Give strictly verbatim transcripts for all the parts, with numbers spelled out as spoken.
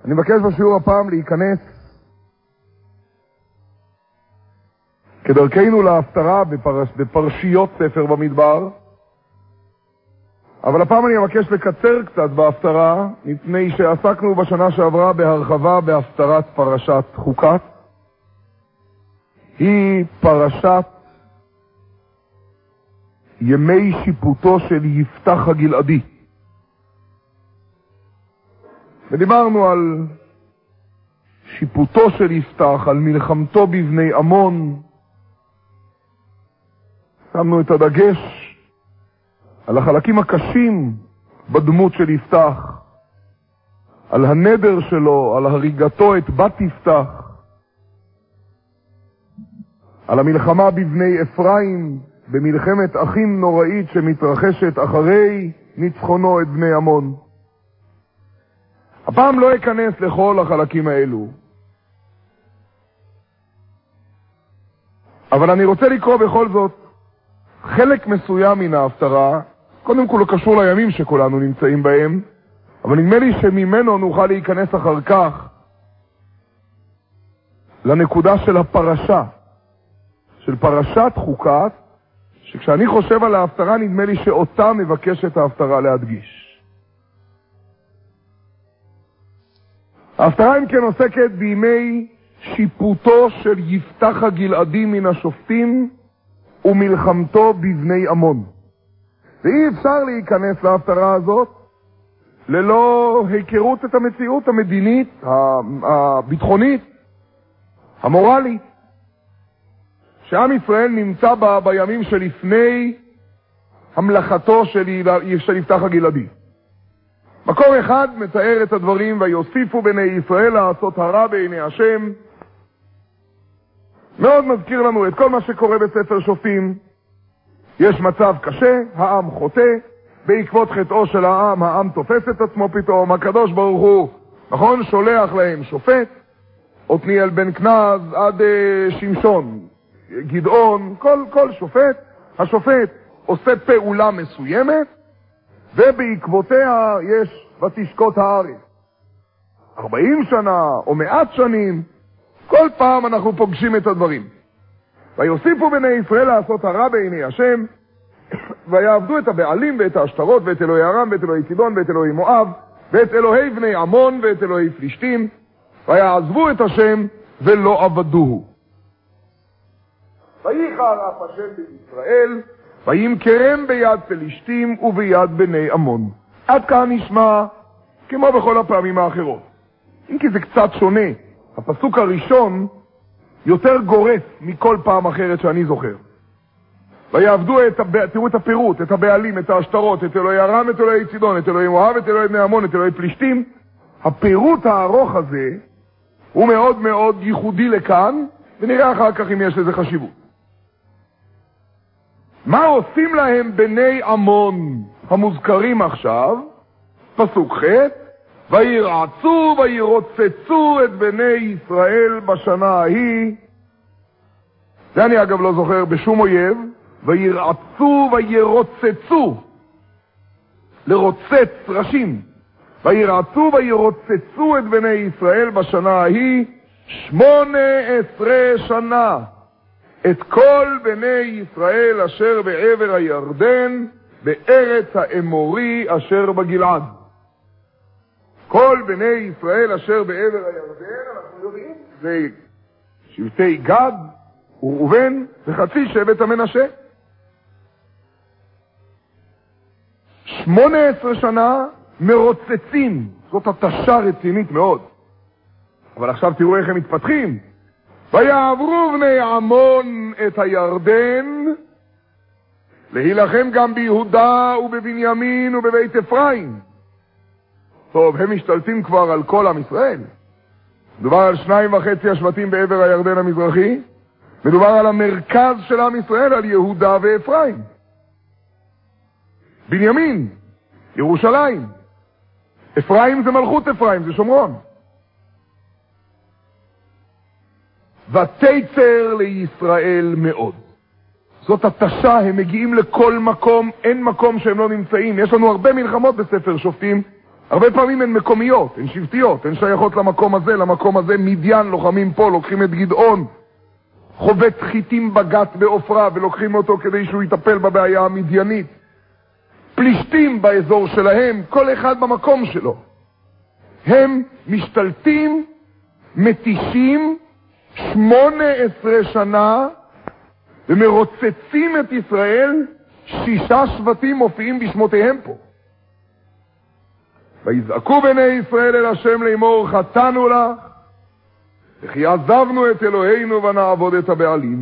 אני מבקש בשיעור הפעם להיכנס כדרכנו להפטרה בפרש, בפרשיות ספר במדבר, אבל הפעם אני מבקש לקצר קצת בהפטרה, מפני שעסקנו בשנה שעברה בהרחבה בהפטרת פרשת חוקת. היא פרשת ימי שיפוטו של יפתח הגלעדי. ודיברנו על שיפוטו של יפתח, על מלחמתו בבני עמון. שמנו את הדגש על החלקים הקשים בדמות של יפתח, על הנדר שלו, על הריגתו את בת יפתח, על המלחמה בבני אפרים, במלחמת אחים נוראית שמתרחשת אחרי ניצחונו את בני עמון. הפעם לא אכנס לכל החלקים האלו, אבל אני רוצה לקרוא בכל זאת חלק מסוים מן ההפטרה. קודם כל הוא קשור לימים שכולנו נמצאים בהם, אבל נדמה לי שממנו נוכל להיכנס אחר כך לנקודה של הפרשה, של פרשת חוקת, שכשאני חושב על ההפטרה נדמה לי שאותה מבקשת ההפטרה להדגיש. ההפטרה אם כן עוסקת בימי שיפוטו של יפתח הגלעדי מן השופטים ומלחמתו בבני עמון. ואי אפשר להיכנס להפטרה הזאת ללא היכרות את המציאות המדינית, הביטחונית, המורלית, שעם ישראל נמצא בה בימים שלפני המלכתו של יפתח הגלעדי. מקור אחד מתאר את הדברים, ויוסיפו בני ישראל לעשות הרע בעיני השם. מאוד מזכיר לנו את כל מה שקורה בספר שופטים. יש מצב קשה, העם חוטא, בעקבות חטאו של העם, העם תופס את עצמו פתאום, הקדוש ברוך הוא, נכון, שולח להם שופט, עתניאל בן כנז עד uh, שמשון, גדעון, כל, כל שופט, השופט עושה פעולה מסוימת, ובעקבותיה יש ותשקוט הארץ. ארבעים שנה או מעט שנים, כל פעם אנחנו פוגשים את הדברים. ויוסיפו בני ישראל לעשות הרע בעיני השם, ויעבדו את הבעלים ואת השטרות ואת אלוהי ארם ואת אלוהי צידון ואת אלוהי מואב ואת אלוהי בני עמון ואת אלוהי פלישתים, ויעזבו את השם ולא עבדוהו. ויחר אף השם בישראל, וימכרם ביד פלישתים וביד בני עמון. עד כאן נשמע כמו בכל הפעמים האחרות. אם כי זה קצת שונה, הפסוק הראשון יותר גורף מכל פעם אחרת שאני זוכר. ויעבדו את, הב... תראו את הפירוט, את הבעלים, את השטרות, את אלוהי ארם, את אלוהי צידון, את אלוהי מואב, את אלוהי בני עמון, את אלוהי פלישתים. הפירוט הארוך הזה הוא מאוד מאוד ייחודי לכאן, ונראה אחר כך אם יש לזה חשיבות. מה עושים להם בני עמון המוזכרים עכשיו? פסוק ח' וירעצו וירוצצו את בני ישראל בשנה ההיא. זה אני אגב לא זוכר בשום אויב. וירעצו וירוצצו, לרוצץ ראשים. וירעצו וירוצצו את בני ישראל בשנה ההיא שמונה עשרה שנה, את כל בני ישראל אשר בעבר הירדן בארץ האמורי אשר בגלעד. כל בני ישראל אשר בעבר הירדן, אנחנו יודעים, זה שבטי גד וראובן וחצי שבט המנשה. שמונה עשרה שנה מרוצצים, זאת התשה רצינית מאוד. אבל עכשיו תראו איך הם מתפתחים. ויעברו בני עמון את הירדן להילחם גם ביהודה ובבנימין ובבית אפרים. טוב, הם משתלטים כבר על כל עם ישראל. מדובר על שניים וחצי השבטים בעבר הירדן המזרחי, מדובר על המרכז של עם ישראל, על יהודה ואפרים. בנימין, ירושלים. אפרים זה מלכות אפרים, זה שומרון. ותיצר לישראל מאוד. זאת התשה, הם מגיעים לכל מקום, אין מקום שהם לא נמצאים. יש לנו הרבה מלחמות בספר שופטים, הרבה פעמים הן מקומיות, הן שבטיות, הן שייכות למקום הזה, למקום הזה, מדיין, לוחמים פה, לוקחים את גדעון, חובט חיטים בגת באופרה, ולוקחים אותו כדי שהוא יטפל בבעיה המדיינית. פלישתים באזור שלהם, כל אחד במקום שלו. הם משתלטים, מתישים, שמונה עשרה שנה, ומרוצצים את ישראל, שישה שבטים מופיעים בשמותיהם פה. ויזעקו בני ישראל אל השם לאמור, חטאנו לך, וכי עזבנו את אלוהינו ונעבוד את הבעלים.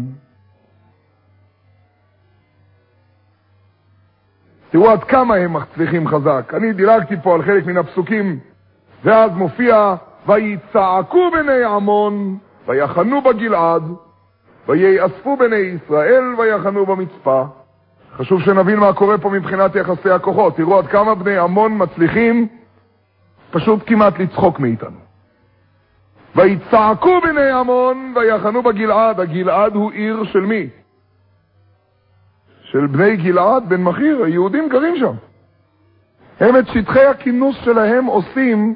תראו עד כמה הם מצליחים חזק. אני דילגתי פה על חלק מן הפסוקים, ואז מופיע, ויצעקו בני עמון, ויחנו בגלעד, וייאספו בני ישראל, ויחנו במצפה. חשוב שנבין מה קורה פה מבחינת יחסי הכוחות. תראו עד כמה בני עמון מצליחים פשוט כמעט לצחוק מאיתנו. ויצעקו בני עמון, ויחנו בגלעד. הגלעד הוא עיר של מי? של בני גלעד, בן מחיר. היהודים גרים שם. הם את שטחי הכינוס שלהם עושים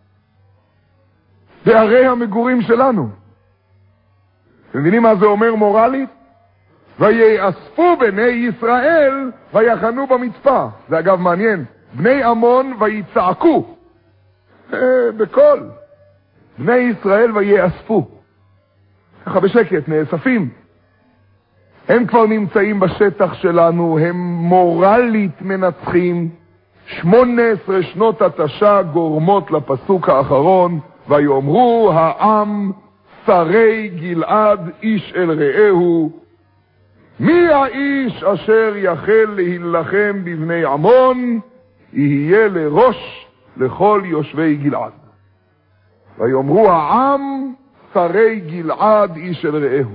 בערי המגורים שלנו. אתם מבינים מה זה אומר מורלית? ויאספו בני ישראל ויחנו במצפה. זה אגב מעניין. בני עמון ויצעקו אה, בקול. בני ישראל ויאספו. ככה בשקט, נאספים. הם כבר נמצאים בשטח שלנו, הם מורלית מנצחים. שמונה עשרה שנות התשה גורמות לפסוק האחרון, ויאמרו העם שרי גלעד איש אל רעהו, מי האיש אשר יחל להילחם בבני עמון, יהיה לראש לכל יושבי גלעד. ויאמרו העם שרי גלעד איש אל רעהו.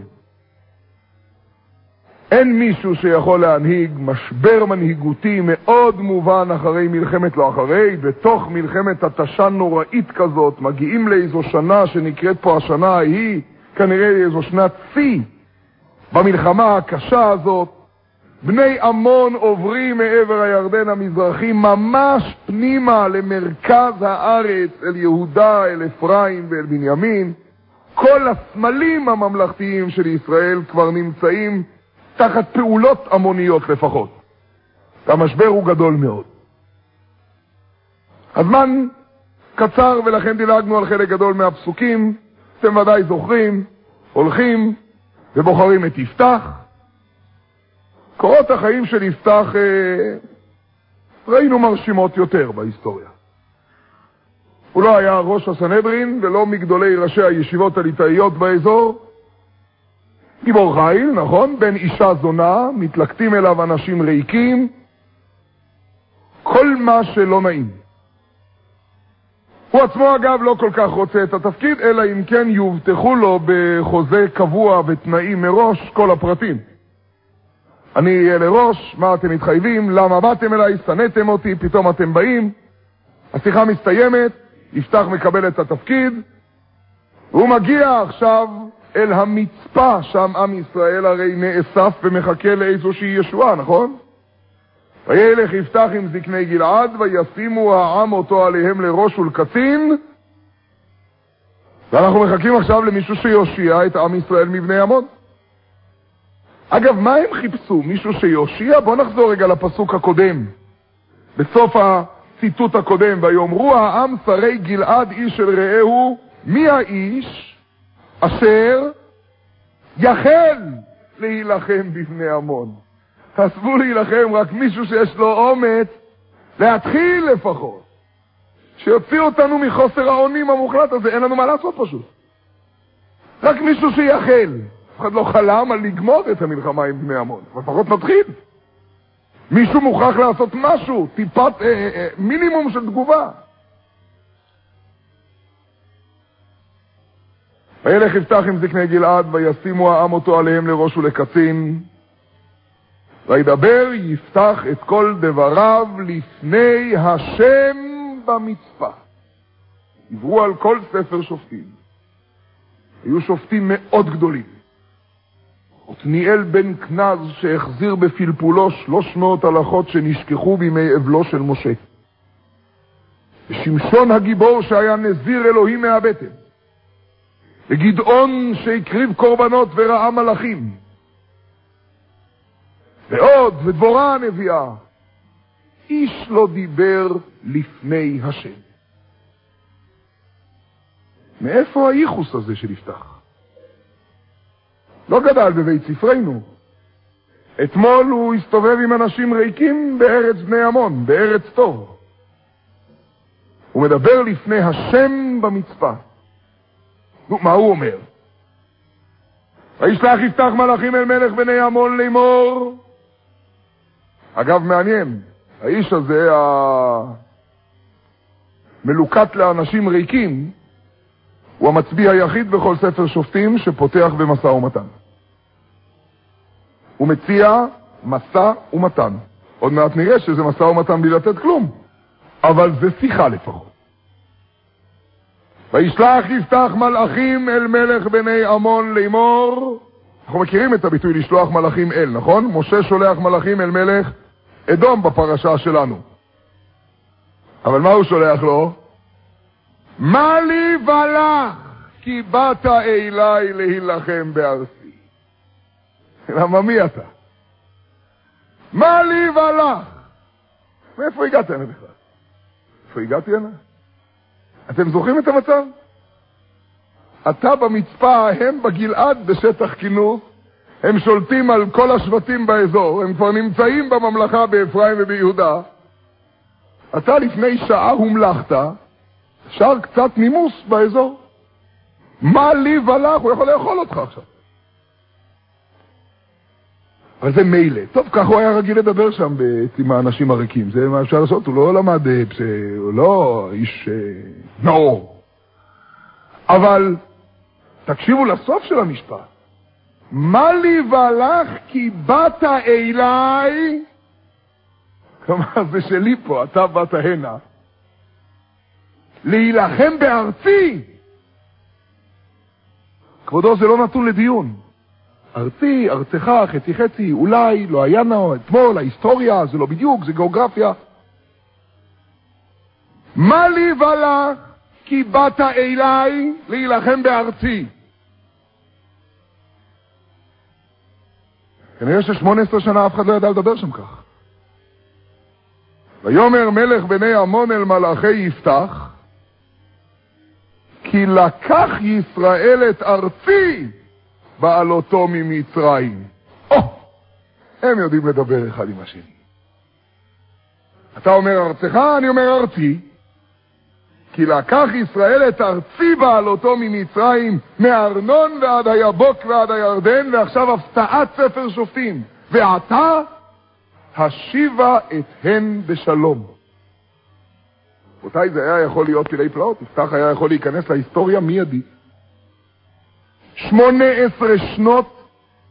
אין מישהו שיכול להנהיג משבר מנהיגותי מאוד מובן אחרי מלחמת לא אחרי, בתוך מלחמת התשה נוראית כזאת, מגיעים לאיזו שנה שנקראת פה השנה ההיא, כנראה איזו שנת צי, במלחמה הקשה הזאת. בני עמון עוברים מעבר הירדן המזרחי, ממש פנימה למרכז הארץ, אל יהודה, אל אפרים ואל בנימין. כל הסמלים הממלכתיים של ישראל כבר נמצאים תחת פעולות המוניות לפחות. המשבר הוא גדול מאוד. הזמן קצר ולכן דילגנו על חלק גדול מהפסוקים. אתם ודאי זוכרים, הולכים ובוחרים את יפתח. קורות החיים של יפתח אה, ראינו מרשימות יותר בהיסטוריה. הוא לא היה ראש הסנהדרין ולא מגדולי ראשי הישיבות הליטאיות באזור. גיבור חיל, נכון? בן אישה זונה, מתלקטים אליו אנשים ריקים, כל מה שלא נעים. הוא עצמו אגב לא כל כך רוצה את התפקיד, אלא אם כן יובטחו לו בחוזה קבוע ותנאים מראש כל הפרטים. אני אהיה לראש, מה אתם מתחייבים, למה באתם אליי, סנתם אותי, פתאום אתם באים. השיחה מסתיימת, יפתח מקבל את התפקיד, והוא מגיע עכשיו אל המצפה, שם עם ישראל הרי נאסף ומחכה לאיזושהי ישועה, נכון? וילך יפתח עם זקני גלעד, וישימו העם אותו עליהם לראש ולקצין, ואנחנו מחכים עכשיו למישהו שיושיע את עם ישראל מבני עמון. אגב, מה הם חיפשו? מישהו שיושיע? בואו נחזור רגע לפסוק הקודם. בסוף הציטוט הקודם, ויאמרו העם שרי גלעד איש אל רעהו, מי האיש אשר יחל להילחם בבני עמון? תעזבו להילחם, רק מישהו שיש לו אומץ להתחיל לפחות. שיוציא אותנו מחוסר האונים המוחלט הזה, אין לנו מה לעשות פשוט. רק מישהו שיחל. אף אחד לא חלם על לגמור את המלחמה עם בני עמון, אבל פחות נתחיל. מישהו מוכרח לעשות משהו, טיפת אה, אה, מינימום של תגובה. וילך יפתח עם זקני גלעד, וישימו העם אותו עליהם לראש ולקצין, וידבר יפתח את כל דבריו לפני השם במצפה. עברו על כל ספר שופטים. היו שופטים מאוד גדולים. עתניאל בן כנז שהחזיר בפלפולו שלוש מאות הלכות שנשכחו בימי אבלו של משה. ושמשון הגיבור שהיה נזיר אלוהים מהבטן, וגדעון שהקריב קורבנות וראה מלאכים, ועוד ודבורה הנביאה, איש לא דיבר לפני השם. מאיפה הייחוס הזה של יפתח? לא גדל בבית ספרנו. אתמול הוא הסתובב עם אנשים ריקים בארץ בני עמון, בארץ טוב. הוא מדבר לפני השם במצפה. נו, מה הוא אומר? וישלח יפתח מלאכים אל מלך בני עמון לאמור. אגב, מעניין, האיש הזה, המלוקט לאנשים ריקים, הוא המצביע היחיד בכל ספר שופטים שפותח במשא ומתן. הוא מציע משא ומתן. עוד מעט נראה שזה משא ומתן בלי לתת כלום, אבל זה שיחה לפחות. וישלח יפתח מלאכים אל מלך בני עמון לאמור. אנחנו מכירים את הביטוי לשלוח מלאכים אל, נכון? משה שולח מלאכים אל מלך אדום בפרשה שלנו. אבל מה הוא שולח לו? מה לי ולך כי באת אליי להילחם בארצי. למה מי אתה? מה לי ולך? מאיפה הגעת הנה בכלל? איפה הגעתי הנה? אתם זוכרים את המצב? אתה במצפה, הם בגלעד בשטח כינוס, הם שולטים על כל השבטים באזור, הם כבר נמצאים בממלכה באפרים וביהודה. אתה לפני שעה הומלכת, אפשר קצת נימוס באזור. מה לי ולך? הוא יכול לאכול אותך עכשיו. אבל זה מילא. טוב, כך הוא היה רגיל לדבר שם עם האנשים הריקים. זה מה אפשר לעשות, הוא לא למד, הוא לא איש נאור. אבל תקשיבו לסוף של המשפט. מה לי ולך כי באת אליי? כלומר, זה שלי פה, אתה באת הנה. להילחם בארצי. כבודו, זה לא נתון לדיון. ארצי, ארצך, חצי חצי, אולי, לא היה נאו, אתמול, ההיסטוריה, זה לא בדיוק, זה גיאוגרפיה. מה לי ולך כי באת אליי להילחם בארצי? כנראה ששמונה עשרה שנה אף אחד לא ידע לדבר שם כך. ויאמר מלך בני עמון אל מלאכי יפתח, כי לקח ישראל את ארצי בעלותו ממצרים. או, הם יודעים לדבר אחד עם השני. אתה אומר ארצך, אני אומר ארצי. כי לקח ישראל את ארצי בעלותו ממצרים, מארנון ועד היבוק ועד הירדן, ועכשיו הפתעת ספר שופטים. ועתה השיבה את הן בשלום. אותי זה היה יכול להיות פלאי פלאות, יפתח היה יכול להיכנס להיסטוריה מיידי. שמונה עשרה שנות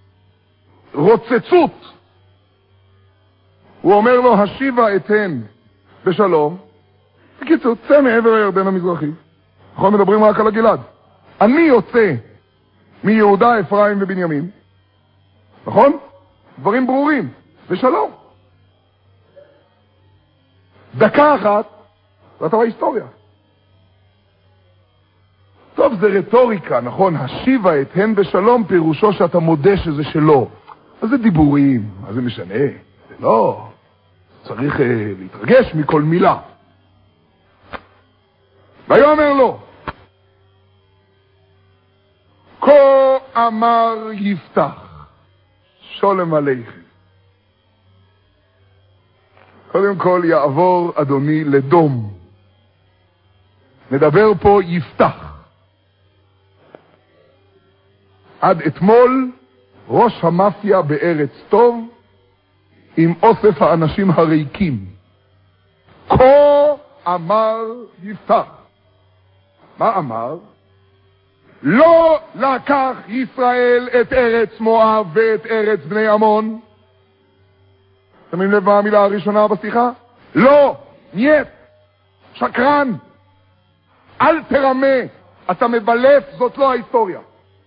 רוצצות. הוא אומר לו, השיבה את הן בשלום. בקיצור, צא מעבר הירדן המזרחי. אנחנו מדברים רק על הגלעד. אני יוצא מיהודה, אפרים ובנימין. נכון? דברים ברורים. בשלום. דקה אחת, ואתה בהיסטוריה. טוב, זה רטוריקה, נכון? השיבה את הן בשלום, פירושו שאתה מודה שזה שלו. אז זה דיבורים, מה זה משנה? זה לא. צריך uh, להתרגש מכל מילה. ויאמר לו, כה אמר יפתח, שולם עליכם. קודם כל יעבור אדוני לדום. נדבר פה יפתח. עד אתמול ראש המאפיה בארץ טוב עם אוסף האנשים הריקים. כה אמר יפתח. מה אמר? לא לקח ישראל את ארץ מואב ואת ארץ בני עמון. שמים לב מה המילה הראשונה בשיחה? לא, נייט, שקרן, אל תרמה, אתה מבלף, זאת לא ההיסטוריה.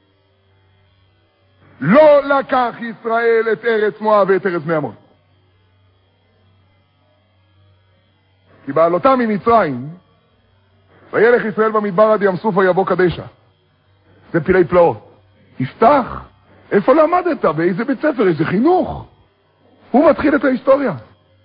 לא לקח ישראל את ארץ מואב ואת ארץ בני עמון. כי בעלותם ממצרים וילך ישראל במדבר עד ים סוף ויבוא קדשה. זה פילי פלאות. יפתח, איפה למדת? באיזה בית ספר? איזה חינוך? הוא מתחיל את ההיסטוריה.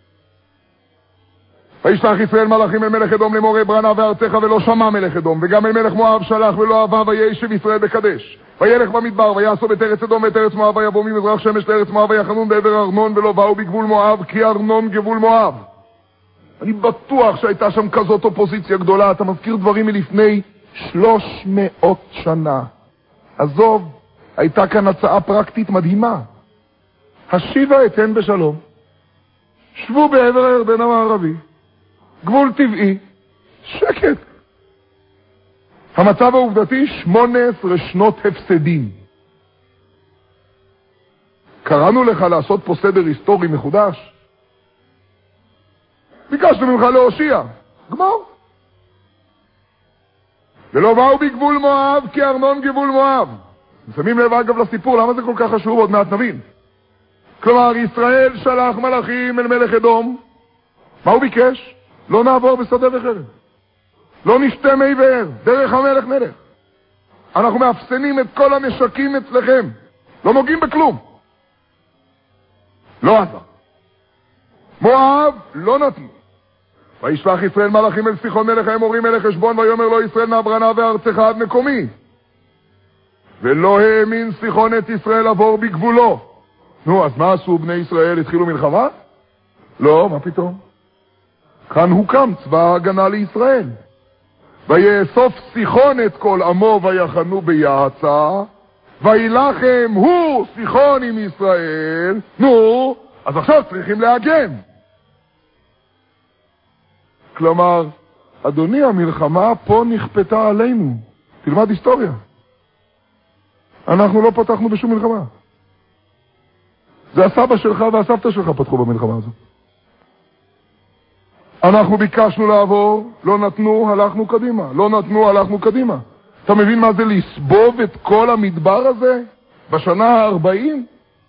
וישלח ישראל מלאכים אל מלך אדום לאמור אברנה וארצך, ולא שמע מלך אדום, וגם אל מלך מואב שלח ולא אהבה, וישב ישראל בקדש. וילך במדבר ויעשו את ארץ אדום ואת ארץ מואב, ויבוא ממזרח שמש לארץ מואב, ויחנון בעבר ארנון, ולא באו בגבול מואב, כי ארנון גבול מואב. אני בטוח שהייתה שם כזאת אופוזיציה גדולה. אתה מזכיר דברים מלפני שלוש מאות שנה. עזוב, הייתה כאן הצעה פרקטית מדהימה. השיבה אתן בשלום, שבו בעבר הירדן המערבי, גבול טבעי, שקט. המצב העובדתי, שמונה עשרה שנות הפסדים. קראנו לך לעשות פה סדר היסטורי מחודש. ביקשנו ממך להושיע, גמור. ולא באו בגבול מואב, כי ארנון גבול מואב. שמים לב אגב לסיפור, למה זה כל כך חשוב? עוד מעט נבין. כלומר, ישראל שלח מלאכים אל מלך אדום. מה הוא ביקש? לא נעבור בשדה וחרב. לא נשתה מי באר, דרך המלך מלך. אנחנו מאפסנים את כל הנשקים אצלכם. לא נוגעים בכלום. לא עזר. מואב לא נתנו. וישלח ישראל מלאכים אל סיחון מלך האמורי מלך חשבון, ויאמר לו ישראל נעברנה וארצך עד מקומי. ולא האמין סיחון את ישראל עבור בגבולו. נו, אז מה עשו בני ישראל? התחילו מלחמה? לא, מה פתאום? כאן הוקם צבא ההגנה לישראל. ויאסוף סיחון את כל עמו ויחנו ביעצה, וילחם הוא סיחון עם ישראל. נו, אז עכשיו צריכים להגן. כלומר, אדוני, המלחמה פה נכפתה עלינו. תלמד היסטוריה. אנחנו לא פתחנו בשום מלחמה. זה הסבא שלך והסבתא שלך פתחו במלחמה הזאת. אנחנו ביקשנו לעבור, לא נתנו, הלכנו קדימה. לא נתנו, הלכנו קדימה. אתה מבין מה זה לסבוב את כל המדבר הזה בשנה ה-ארבעים?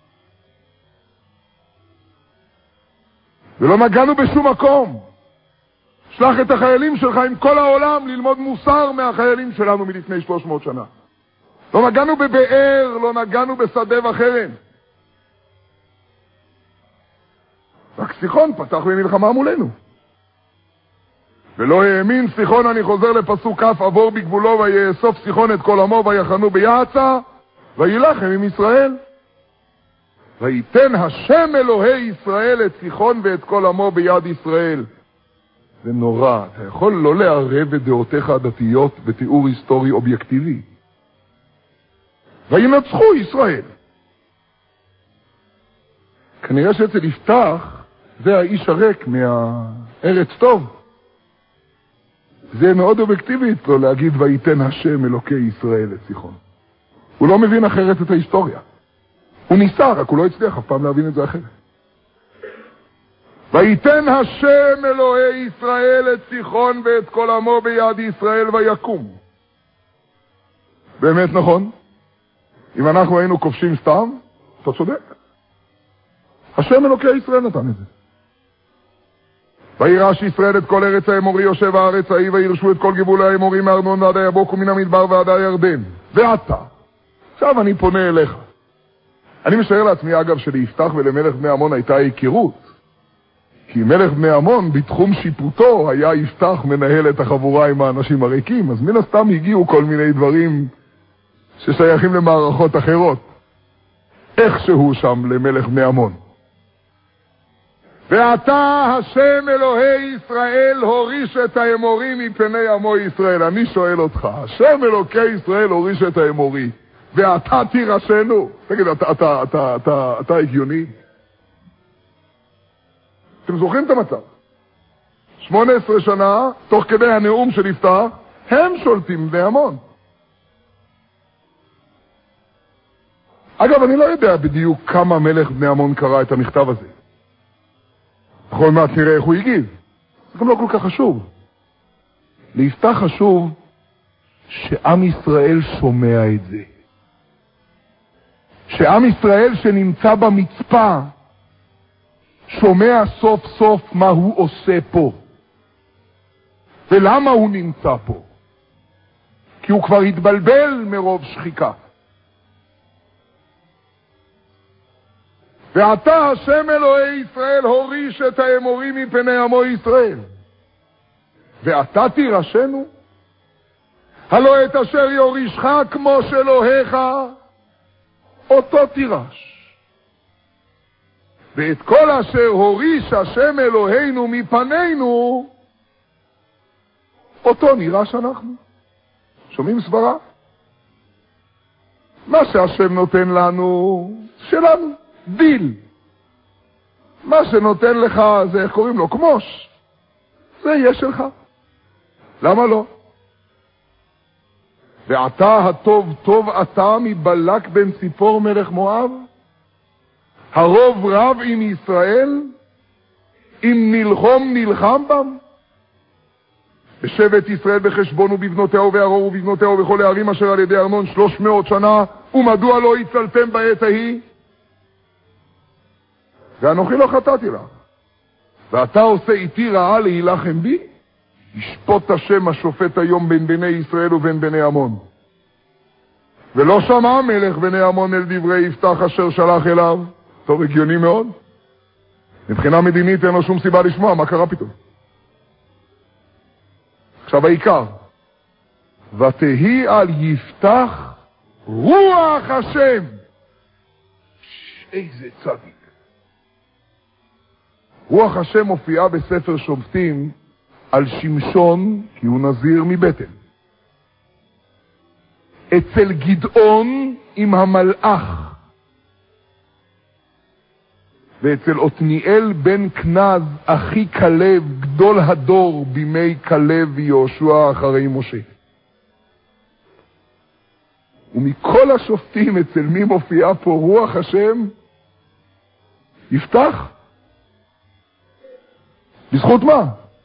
ולא נגענו בשום מקום. שלח את החיילים שלך עם כל העולם ללמוד מוסר מהחיילים שלנו מלפני שלוש מאות שנה. לא נגענו בבאר, לא נגענו בשדה וחרם. רק סיחון פתח במלחמה מולנו. ולא האמין סיחון, אני חוזר לפסוק כף, עבור בגבולו ויאסוף סיחון את כל עמו ויחנו ביעצה, וילחם עם ישראל. ויתן השם אלוהי ישראל את סיחון ואת כל עמו ביד ישראל. זה נורא, אתה יכול לא לערב את דעותיך הדתיות בתיאור היסטורי אובייקטיבי. וינצחו ישראל. כנראה שאצל יפתח זה האיש הרק מהארץ טוב. זה מאוד אובייקטיבי אצלו להגיד ויתן השם אלוקי ישראל את סיחון. הוא לא מבין אחרת את ההיסטוריה. הוא ניסה, רק הוא לא הצליח אף פעם להבין את זה אחרת. ויתן השם אלוהי ישראל את סיחון ואת כל עמו ביד ישראל ויקום. באמת נכון? אם אנחנו היינו כובשים סתם, אתה צודק. השם אלוקי ישראל נתן את זה. וירש ישראל את כל ארץ האמורי יושב הארץ ההיא, וירשו את כל גבול האמורי מארנון ועד היבוק ומן המדבר ועד הירדן. ואתה. עכשיו אני פונה אליך. אני משער לעצמי אגב שליפתח ולמלך בני עמון הייתה היכרות. כי מלך בני עמון בתחום שיפוטו היה יפתח מנהל את החבורה עם האנשים הריקים, אז מן הסתם הגיעו כל מיני דברים ששייכים למערכות אחרות. איכשהו שם למלך בני עמון. ואתה השם אלוהי ישראל הוריש את האמורי מפני עמו ישראל. אני שואל אותך, השם אלוקי ישראל הוריש את האמורי, ואתה תירשנו? תגיד, אתה, אתה, אתה, אתה, אתה הגיוני? אתם זוכרים את המצב? שמונה עשרה שנה, תוך כדי הנאום של יפתח, הם שולטים בני עמון. אגב, אני לא יודע בדיוק כמה מלך בני עמון קרא את המכתב הזה. בכל מעט נראה איך הוא הגיב. זה גם לא כל כך חשוב. ליפתח חשוב שעם ישראל שומע את זה. שעם ישראל שנמצא במצפה שומע סוף סוף מה הוא עושה פה. ולמה הוא נמצא פה. כי הוא כבר התבלבל מרוב שחיקה. ועתה השם אלוהי ישראל הוריש את האמורים מפני עמו ישראל. ואתה תירשנו? הלא את אשר יורישך כמו שאלוהיך, אותו תירש. ואת כל אשר הוריש השם אלוהינו מפנינו, אותו נירש אנחנו. שומעים סברה? מה שהשם נותן לנו, שלנו, דיל. מה שנותן לך, זה איך קוראים לו? כמוש. זה יהיה שלך. למה לא? ועתה הטוב טוב אתה מבלק בן ציפור מלך מואב? הרוב רב עם ישראל? אם נלחום נלחם בם? בשבט ישראל בחשבון ובבנותיה ובערור ובבנותיה ובכל הערים אשר על ידי ארנון שלוש מאות שנה, ומדוע לא הצלתם בעת ההיא? ואנוכי לא חטאתי לך. ואתה עושה איתי רעה להילחם בי? ישפוט השם השופט היום בין בני ישראל ובין בני עמון. ולא שמע מלך בני עמון אל דברי יפתח אשר שלח אליו. טוב, הגיוני מאוד. מבחינה מדינית אין לו שום סיבה לשמוע, מה קרה פתאום? עכשיו העיקר, ותהי על יפתח רוח השם. איזה צדיק. רוח השם מופיעה בספר שופטים על שמשון, כי הוא נזיר מבטן. אצל גדעון עם המלאך. ואצל עתניאל בן כנז, אחי כלב, גדול הדור בימי כלב ויהושע אחרי משה. ומכל השופטים אצל מי מופיעה פה רוח השם? יפתח? בזכות מה?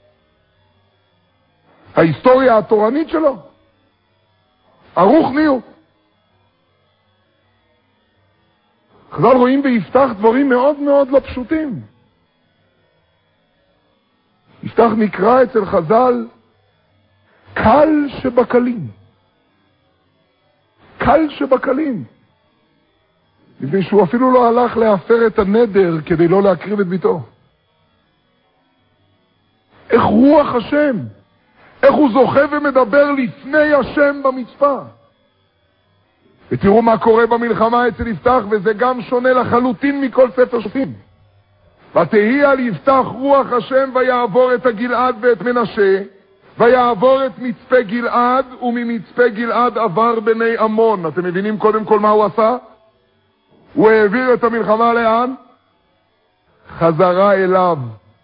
ההיסטוריה התורנית שלו? ערוך נהיו. חז"ל רואים ביפתח דברים מאוד מאוד לא פשוטים. יפתח נקרא אצל חז"ל קל שבקלים. קל שבקלים. מפני שהוא אפילו לא הלך להפר את הנדר כדי לא להקריב את ביתו. איך רוח השם, איך הוא זוכה ומדבר לפני השם במצפה. ותראו מה קורה במלחמה אצל יפתח, וזה גם שונה לחלוטין מכל ספר שופטים. ותהי על יפתח רוח השם ויעבור את הגלעד ואת מנשה, ויעבור את מצפה גלעד, וממצפה גלעד עבר בני עמון. אתם מבינים קודם כל מה הוא עשה? הוא העביר את המלחמה לאן? חזרה אליו.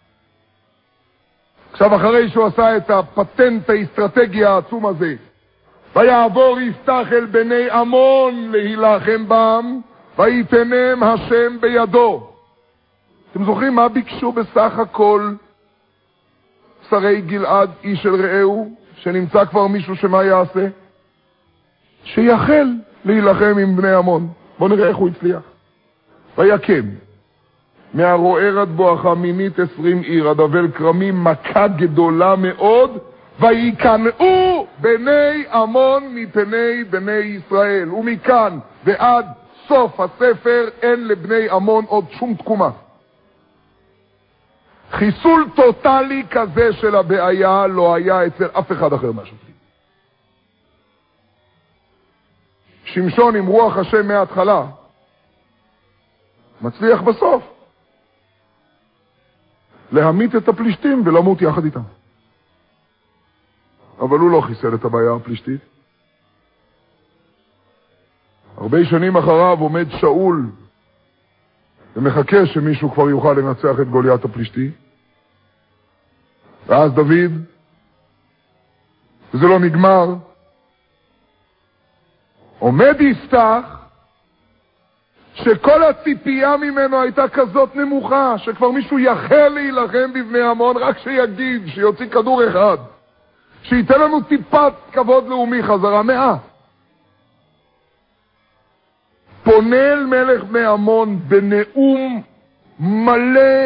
עכשיו אחרי שהוא עשה את הפטנט האסטרטגי העצום הזה, ויעבור יפתח אל בני עמון להילחם בם, ויתנם השם בידו. אתם זוכרים מה ביקשו בסך הכל שרי גלעד איש אל רעהו, שנמצא כבר מישהו שמה יעשה? שיחל להילחם עם בני עמון. בואו נראה איך הוא הצליח. ויקם מהרוער עד בואכה מינית עשרים עיר, עד אבל כרמים, מכה גדולה מאוד, ויקנאו בני עמון מפני בני ישראל. ומכאן ועד סוף הספר אין לבני עמון עוד שום תקומה. חיסול טוטלי כזה של הבעיה לא היה אצל אף אחד אחר מהשופטים. שמשון עם רוח השם מההתחלה מצליח בסוף להמית את הפלישתים ולמות יחד איתם. אבל הוא לא חיסל את הבעיה הפלישתית. הרבה שנים אחריו עומד שאול ומחכה שמישהו כבר יוכל לנצח את גוליית הפלישתי. ואז דוד, וזה לא נגמר, עומד יפתח, שכל הציפייה ממנו הייתה כזאת נמוכה, שכבר מישהו יחל להילחם בבני עמון, רק שיגיד, שיוציא כדור אחד, שייתן לנו טיפת כבוד לאומי חזרה, מאה. פונה אל מלך בני עמון בנאום מלא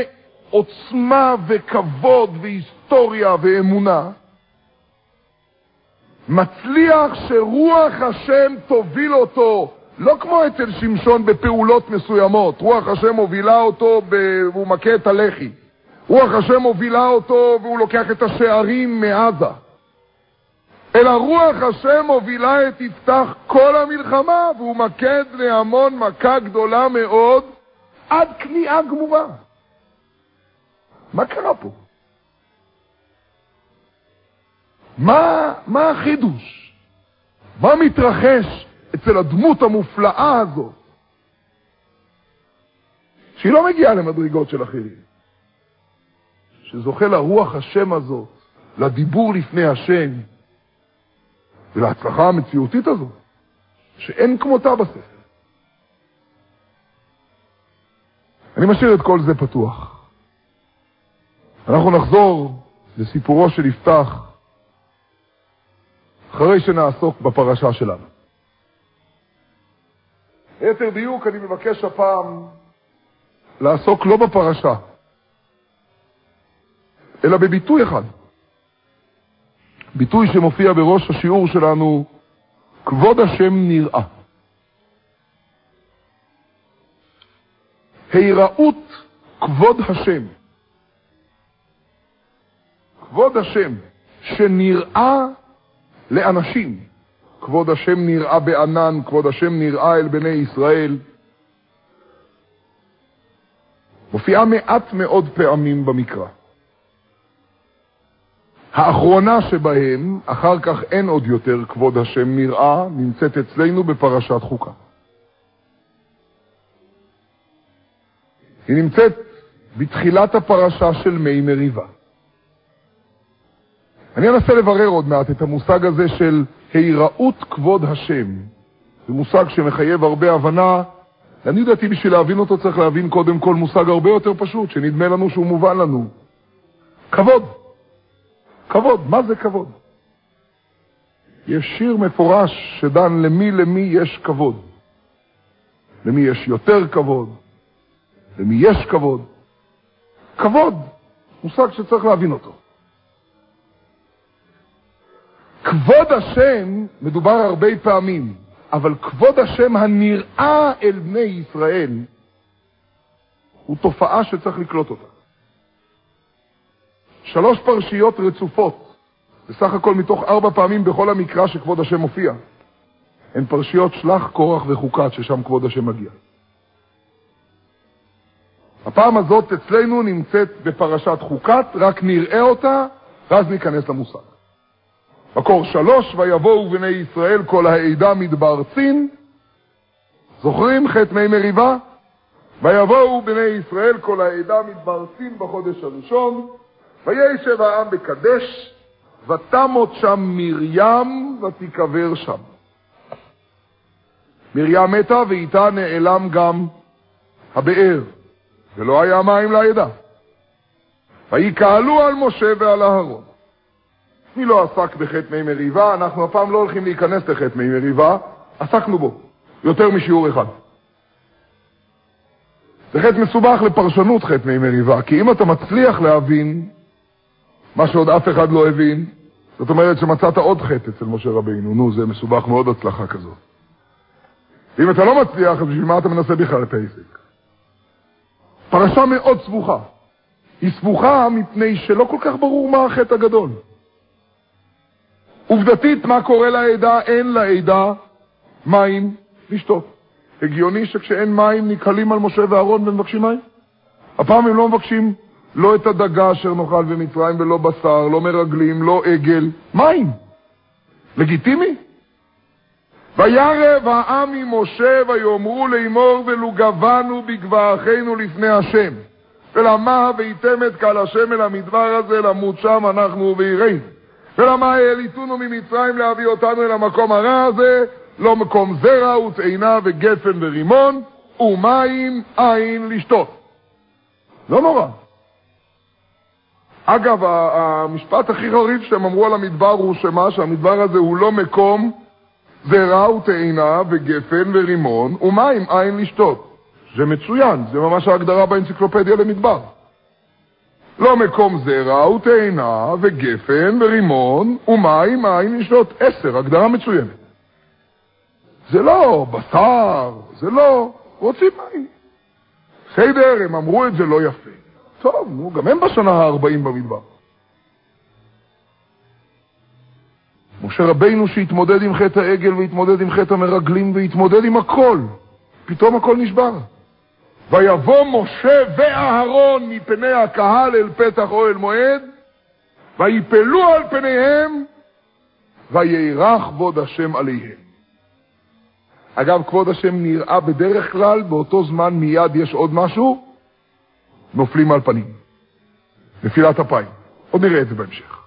עוצמה וכבוד והיסטוריה ואמונה, מצליח שרוח השם תוביל אותו, לא כמו אצל שמשון בפעולות מסוימות, רוח השם מובילה אותו והוא מכה את הלחי, רוח השם מובילה אותו והוא לוקח את השערים מעזה, אלא רוח השם מובילה את יפתח כל המלחמה והוא מכה את בני עמון מכה גדולה מאוד עד כניעה גמורה. מה קרה פה? מה, מה החידוש? מה מתרחש אצל הדמות המופלאה הזאת? שהיא לא מגיעה למדרגות של אחרים. שזוכה לרוח השם הזאת, לדיבור לפני השם, ולהצלחה המציאותית הזאת, שאין כמותה בספר. אני משאיר את כל זה פתוח. אנחנו נחזור לסיפורו של יפתח, אחרי שנעסוק בפרשה שלנו. ליתר דיוק, אני מבקש הפעם לעסוק לא בפרשה, אלא בביטוי אחד. ביטוי שמופיע בראש השיעור שלנו, כבוד השם נראה. היראות כבוד השם. כבוד השם שנראה לאנשים. כבוד השם נראה בענן, כבוד השם נראה אל בני ישראל. מופיעה מעט מאוד פעמים במקרא. האחרונה שבהם, אחר כך אין עוד יותר כבוד השם נראה, נמצאת אצלנו בפרשת חוקה. היא נמצאת בתחילת הפרשה של מי מריבה. אני אנסה לברר עוד מעט את המושג הזה של היראות כבוד השם. זה מושג שמחייב הרבה הבנה. אני יודעתי בשביל להבין אותו צריך להבין קודם כל מושג הרבה יותר פשוט, שנדמה לנו שהוא מובן לנו. כבוד. כבוד, מה זה כבוד? יש שיר מפורש שדן למי למי יש כבוד. למי יש יותר כבוד, למי יש כבוד. כבוד, מושג שצריך להבין אותו. כבוד השם מדובר הרבה פעמים, אבל כבוד השם הנראה אל בני ישראל הוא תופעה שצריך לקלוט אותה. שלוש פרשיות רצופות, בסך הכל מתוך ארבע פעמים בכל המקרא שכבוד השם מופיע, הן פרשיות שלח, קורח וחוקת, ששם כבוד השם מגיע. הפעם הזאת אצלנו נמצאת בפרשת חוקת, רק נראה אותה, ואז ניכנס למושג. מקור שלוש, ויבואו בני ישראל כל העדה מדבר צין. זוכרים חטא מי מריבה? ויבואו בני ישראל כל העדה מדבר צין בחודש הראשון, וישב העם בקדש, ותמות שם מרים ותיקבר שם. מרים מתה ואיתה נעלם גם הבאר, ולא היה מים לעדה. ויקהלו על משה ועל אהרון. מי לא עסק בחטא מי מריבה? אנחנו הפעם לא הולכים להיכנס לחטא מי מריבה, עסקנו בו, יותר משיעור אחד. זה חטא מסובך לפרשנות חטא מי מריבה, כי אם אתה מצליח להבין מה שעוד אף אחד לא הבין, זאת אומרת שמצאת עוד חטא אצל משה רבינו, נו, זה מסובך מאוד הצלחה כזאת. ואם אתה לא מצליח, אז בשביל מה אתה מנסה בכלל את העסק? פרשה מאוד סבוכה. היא סבוכה מפני שלא כל כך ברור מה החטא הגדול. עובדתית, מה קורה לעדה? אין לעדה מים לשתות. הגיוני שכשאין מים נקהלים על משה ואהרון ומבקשים מים? הפעם הם לא מבקשים לא את הדגה אשר נאכל במצרים ולא בשר, לא מרגלים, לא עגל, מים. לגיטימי? וירב העם ממשה ויאמרו לאמור ולו גבנו בגבע אחינו לפני השם. ולמה הבאתם את קהל השם אל המדבר הזה למות שם אנחנו ויראינו. ולמה העליתונו ממצרים להביא אותנו אל המקום הרע הזה, לא מקום זרע ותאנה וגפן ורימון, ומים אין לשתות. לא נורא. אגב, המשפט הכי חריף שהם אמרו על המדבר הוא שמה, שהמדבר הזה הוא לא מקום זרע ותאנה וגפן ורימון, ומים אין לשתות. זה מצוין, זה ממש ההגדרה באנציקלופדיה למדבר. לא מקום זרע ותאנה וגפן ורימון ומים, מים לשתות. עשר, הגדרה מצוינת. זה לא בשר, זה לא, רוצים מים. בסדר, הם אמרו את זה לא יפה. טוב, נו, גם הם בשנה ה-ארבעים במדבר. משה רבינו שהתמודד עם חטא העגל והתמודד עם חטא המרגלים והתמודד עם הכל, פתאום הכל נשבר. ויבוא משה ואהרון מפני הקהל אל פתח אוהל מועד, ויפלו על פניהם, וירח כבוד השם עליהם. אגב, כבוד השם נראה בדרך כלל, באותו זמן מיד יש עוד משהו, נופלים על פנים. נפילת אפיים. עוד נראה את זה בהמשך.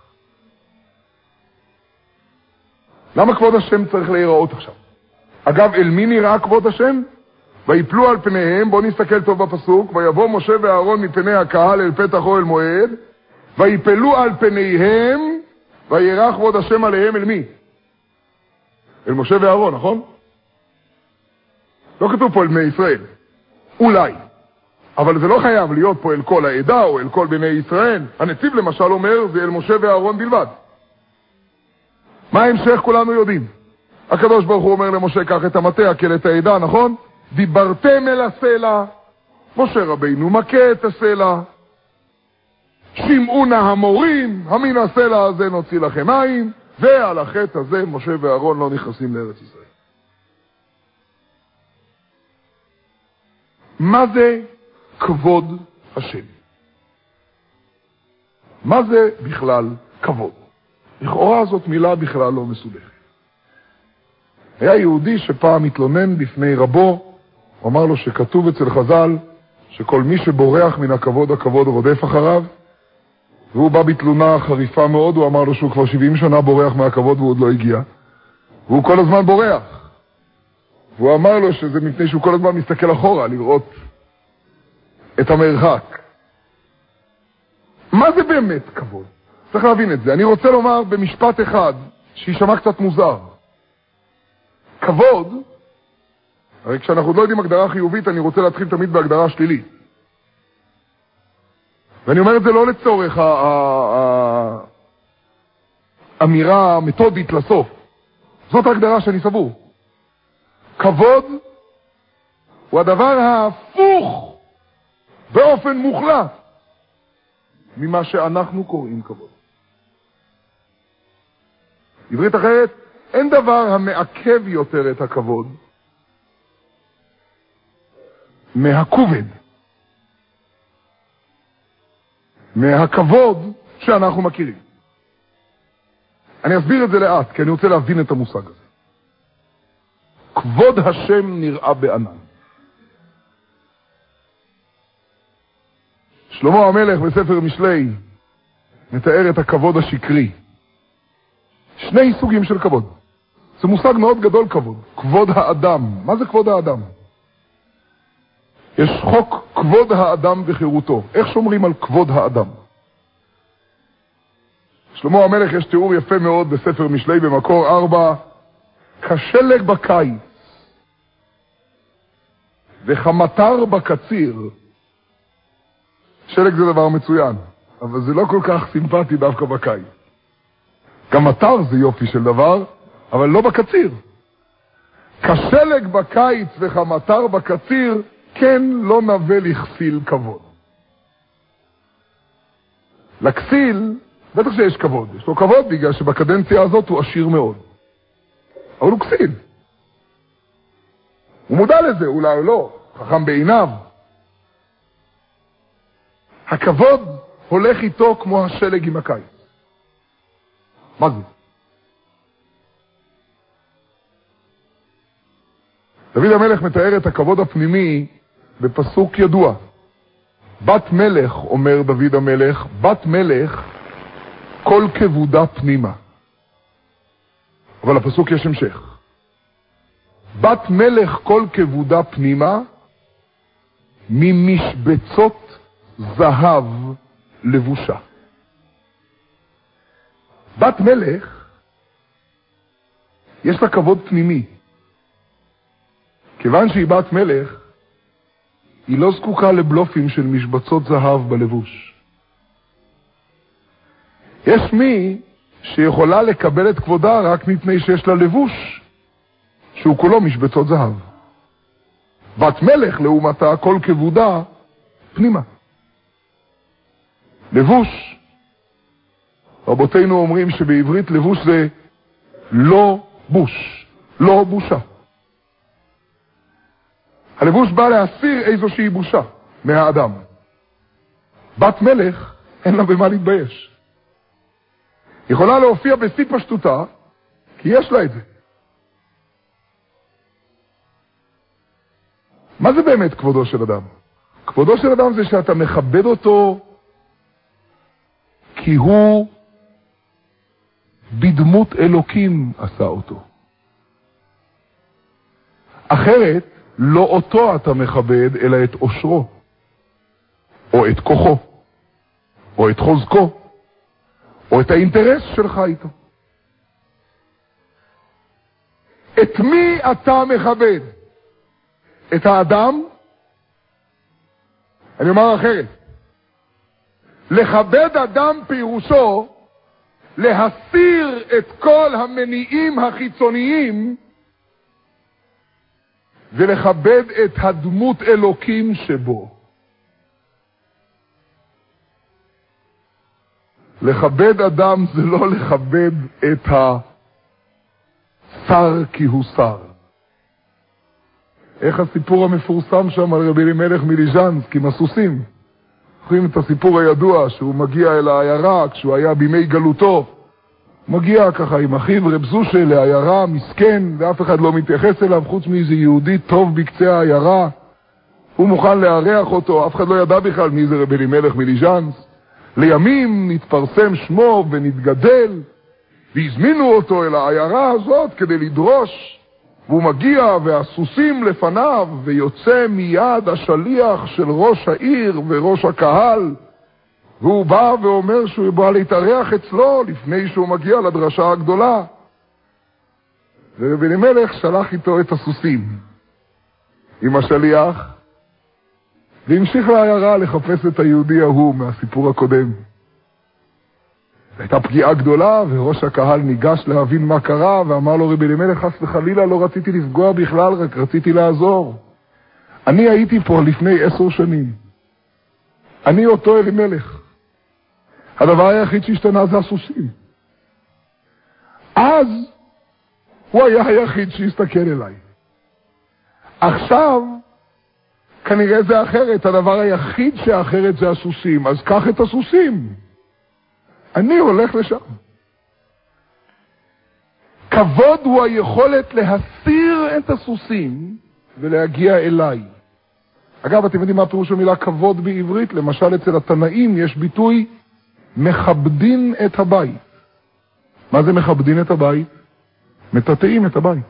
למה כבוד השם צריך להיראות עכשיו? אגב, אל מי נראה כבוד השם? ויפלו על פניהם, בואו נסתכל טוב בפסוק, ויבוא משה ואהרון מפני הקהל אל פתח אוהל מועד, ויפלו על פניהם, וירח כבוד השם עליהם. אל מי? אל משה ואהרון, נכון? לא כתוב פה אל בני ישראל. אולי. אבל זה לא חייב להיות פה אל כל העדה או אל כל בני ישראל. הנציב למשל אומר, זה אל משה ואהרון בלבד. מה ההמשך כולנו יודעים? הקדוש ברוך הוא אומר למשה, קח את המטה, הקל את העדה, נכון? דיברתם אל הסלע, משה רבינו מכה את הסלע, שמעו נא המורים, המן הסלע הזה נוציא לכם מים, ועל החטא הזה משה ואהרון לא נכנסים לארץ ישראל. מה זה כבוד השם? מה זה בכלל כבוד? לכאורה זאת מילה בכלל לא מסובכת. היה יהודי שפעם התלונן בפני רבו, הוא אמר לו שכתוב אצל חז"ל שכל מי שבורח מן הכבוד, הכבוד רודף אחריו, והוא בא בתלונה חריפה מאוד, הוא אמר לו שהוא כבר שבעים שנה בורח מהכבוד והוא עוד לא הגיע, והוא כל הזמן בורח. והוא אמר לו שזה מפני שהוא כל הזמן מסתכל אחורה לראות את המרחק. מה זה באמת כבוד? צריך להבין את זה. אני רוצה לומר במשפט אחד שישמע קצת מוזר. כבוד, הרי כשאנחנו לא יודעים הגדרה חיובית, אני רוצה להתחיל תמיד בהגדרה שלילית. ואני אומר את זה לא לצורך האמירה המתודית לסוף. זאת ההגדרה שאני סבור. כבוד הוא הדבר ההפוך באופן מוחלט ממה שאנחנו קוראים כבוד. עברית אחרת, אין דבר המעכב יותר את הכבוד מהכובד, מהכבוד שאנחנו מכירים. אני אסביר את זה לאט, כי אני רוצה להבין את המושג הזה. כבוד השם נראה בענן. שלמה המלך בספר משלי מתאר את הכבוד השקרי. שני סוגים של כבוד. זה מושג מאוד גדול כבוד. כבוד האדם. מה זה כבוד האדם? יש חוק כבוד האדם וחירותו. איך שומרים על כבוד האדם? שלמה המלך יש תיאור יפה מאוד בספר משלי במקור ארבע, כשלג בקיץ וכמטר בקציר. שלג זה דבר מצוין, אבל זה לא כל כך סימפטי דווקא בקיץ. גם מטר זה יופי של דבר, אבל לא בקציר. כשלג בקיץ וכמטר בקציר, כן לא נווה לכסיל כבוד. לכסיל, בטח שיש כבוד. יש לו כבוד בגלל שבקדנציה הזאת הוא עשיר מאוד. אבל הוא כסיל. הוא מודע לזה, אולי לא, חכם בעיניו. הכבוד הולך איתו כמו השלג עם הקיץ. מה זה? דוד המלך מתאר את הכבוד הפנימי בפסוק ידוע. בת מלך, אומר דוד המלך, בת מלך כל כבודה פנימה. אבל הפסוק יש המשך. בת מלך כל כבודה פנימה, ממשבצות זהב לבושה. בת מלך, יש לה כבוד פנימי. כיוון שהיא בת מלך, היא לא זקוקה לבלופים של משבצות זהב בלבוש. יש מי שיכולה לקבל את כבודה רק מפני שיש לה לבוש שהוא כולו משבצות זהב. בת מלך לעומתה כל כבודה פנימה. לבוש, רבותינו אומרים שבעברית לבוש זה לא בוש, לא בושה. הלבוש בא להסיר איזושהי בושה מהאדם. בת מלך אין לה במה להתבייש. יכולה להופיע בשיא פשטותה, כי יש לה את זה. מה זה באמת כבודו של אדם? כבודו של אדם זה שאתה מכבד אותו כי הוא בדמות אלוקים עשה אותו. אחרת, לא אותו אתה מכבד, אלא את אושרו, או את כוחו, או את חוזקו, או את האינטרס שלך איתו. את מי אתה מכבד? את האדם? אני אומר אחרת. לכבד אדם פירושו להסיר את כל המניעים החיצוניים ולכבד את הדמות אלוקים שבו. לכבד אדם זה לא לכבד את השר כי הוא שר. איך הסיפור המפורסם שם על רבי אלימלך מליז'נסק עם הסוסים. זוכרים את הסיפור הידוע שהוא מגיע אל העיירה כשהוא היה בימי גלותו. מגיע ככה עם אחיו רב זושה לעיירה, מסכן, ואף אחד לא מתייחס אליו חוץ מאיזה יהודי טוב בקצה העיירה. הוא מוכן לארח אותו, אף אחד לא ידע בכלל מי זה רבי אלימלך מליז'נסק. לימים נתפרסם שמו ונתגדל, והזמינו אותו אל העיירה הזאת כדי לדרוש. והוא מגיע והסוסים לפניו, ויוצא מיד השליח של ראש העיר וראש הקהל, והוא בא ואומר שהוא בא להתארח אצלו לפני שהוא מגיע לדרשה הגדולה. ורבי אלימלך שלח איתו את הסוסים עם השליח, והמשיך לעיירה לחפש את היהודי ההוא מהסיפור הקודם. הייתה פגיעה גדולה, וראש הקהל ניגש להבין מה קרה, ואמר לו רבי אלימלך, חס וחלילה, לא רציתי לפגוע בכלל, רק רציתי לעזור. אני הייתי פה לפני עשר שנים. אני אותו אלימלך. הדבר היחיד שהשתנה זה הסוסים. אז הוא היה היחיד שהסתכל אליי. עכשיו, כנראה זה אחרת. הדבר היחיד שאחרת זה הסוסים. אז קח את הסוסים. אני הולך לשם. כבוד הוא היכולת להסיר את הסוסים ולהגיע אליי. אגב, אתם יודעים מה פירוש המילה כבוד בעברית? למשל אצל התנאים יש ביטוי מכבדין את הבית. מה זה מכבדין את הבית? מטאטאים את הבית.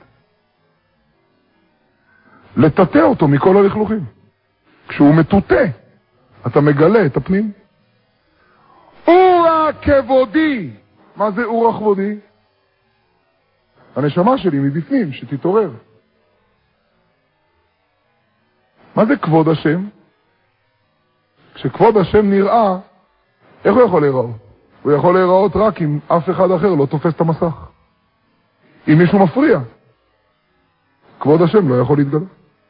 לטאטא אותו מכל הלכלוכים. כשהוא מטוטא, אתה מגלה את הפנים. אורה כבודי. מה זה אורה כבודי? הנשמה שלי מבפנים, שתתעורר. מה זה כבוד השם? כשכבוד השם נראה, איך הוא יכול להיראות? הוא יכול להיראות רק אם אף אחד אחר לא תופס את המסך. אם מישהו מפריע, כבוד השם לא יכול להתגלות.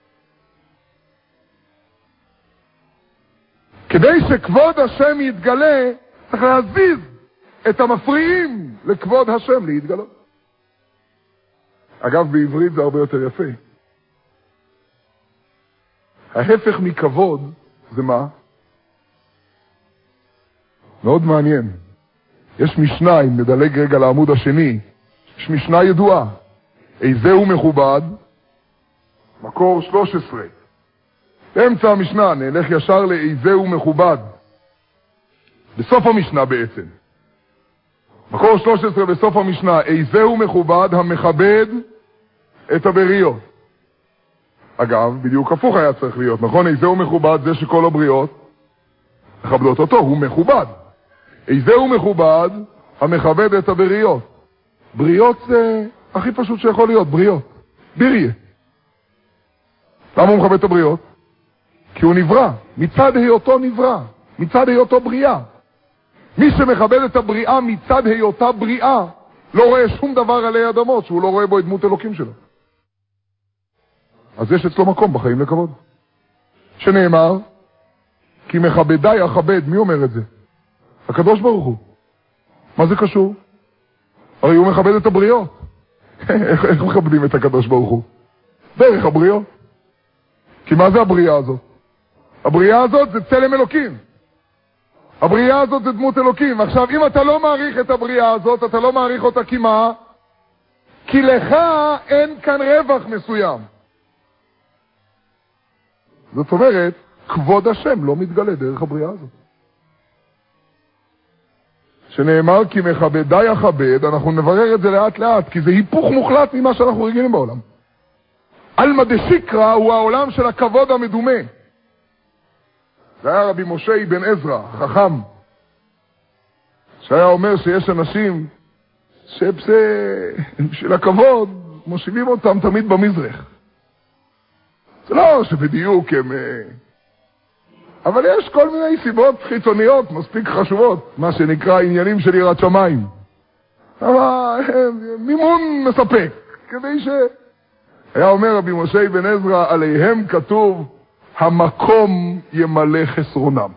כדי שכבוד השם יתגלה, צריך להזיז את המפריעים לכבוד השם להתגלות. אגב, בעברית זה הרבה יותר יפה. ההפך מכבוד זה מה? מאוד מעניין. יש משנה, אם נדלג רגע לעמוד השני, יש משנה ידועה. איזהו מכובד? מקור שלוש עשרה. באמצע המשנה, נלך ישר לאיזהו מכובד. בסוף המשנה בעצם. מקור שלוש עשרה בסוף המשנה, איזהו מכובד המכבד את הבריות. אגב, בדיוק הפוך היה צריך להיות, נכון? איזהו מכובד זה שכל הבריות מכבדות אותו, הוא מכובד. איזהו מכובד המכבד את הבריות. בריות זה הכי פשוט שיכול להיות, בריות. בריה. למה הוא מכבד את הבריות? כי הוא נברא. מצד היותו נברא. מצד היותו בריאה. מי שמכבד את הבריאה מצד היותה בריאה, לא רואה שום דבר עלי אדמות שהוא לא רואה בו את דמות אלוקים שלו. אז יש אצלו מקום בחיים לכבוד. שנאמר, כי מכבדי אכבד. מי אומר את זה? הקדוש ברוך הוא. מה זה קשור? הרי הוא מכבד את הבריאות. איך, איך מכבדים את הקדוש ברוך הוא? דרך הבריאות. כי מה זה הבריאה הזאת? הבריאה הזאת זה צלם אלוקים. הבריאה הזאת זה דמות אלוקים. עכשיו, אם אתה לא מעריך את הבריאה הזאת, אתה לא מעריך אותה כי מה? כי לך אין כאן רווח מסוים. זאת אומרת, כבוד השם לא מתגלה דרך הבריאה הזאת. שנאמר כי מכבדי אכבד, אנחנו נברר את זה לאט לאט, כי זה היפוך מוחלט ממה שאנחנו רגילים בעולם. אלמא דשיקרא הוא העולם של הכבוד המדומה. זה היה רבי משה בן עזרא, חכם, שהיה אומר שיש אנשים שבשביל הכבוד מושיבים אותם תמיד במזרח. זה לא שבדיוק הם... אבל יש כל מיני סיבות חיצוניות מספיק חשובות, מה שנקרא עניינים של יראת שמיים. אבל מימון מספק, כדי ש... היה אומר רבי משה בן עזרא, עליהם כתוב, המקום ימלא חסרונם.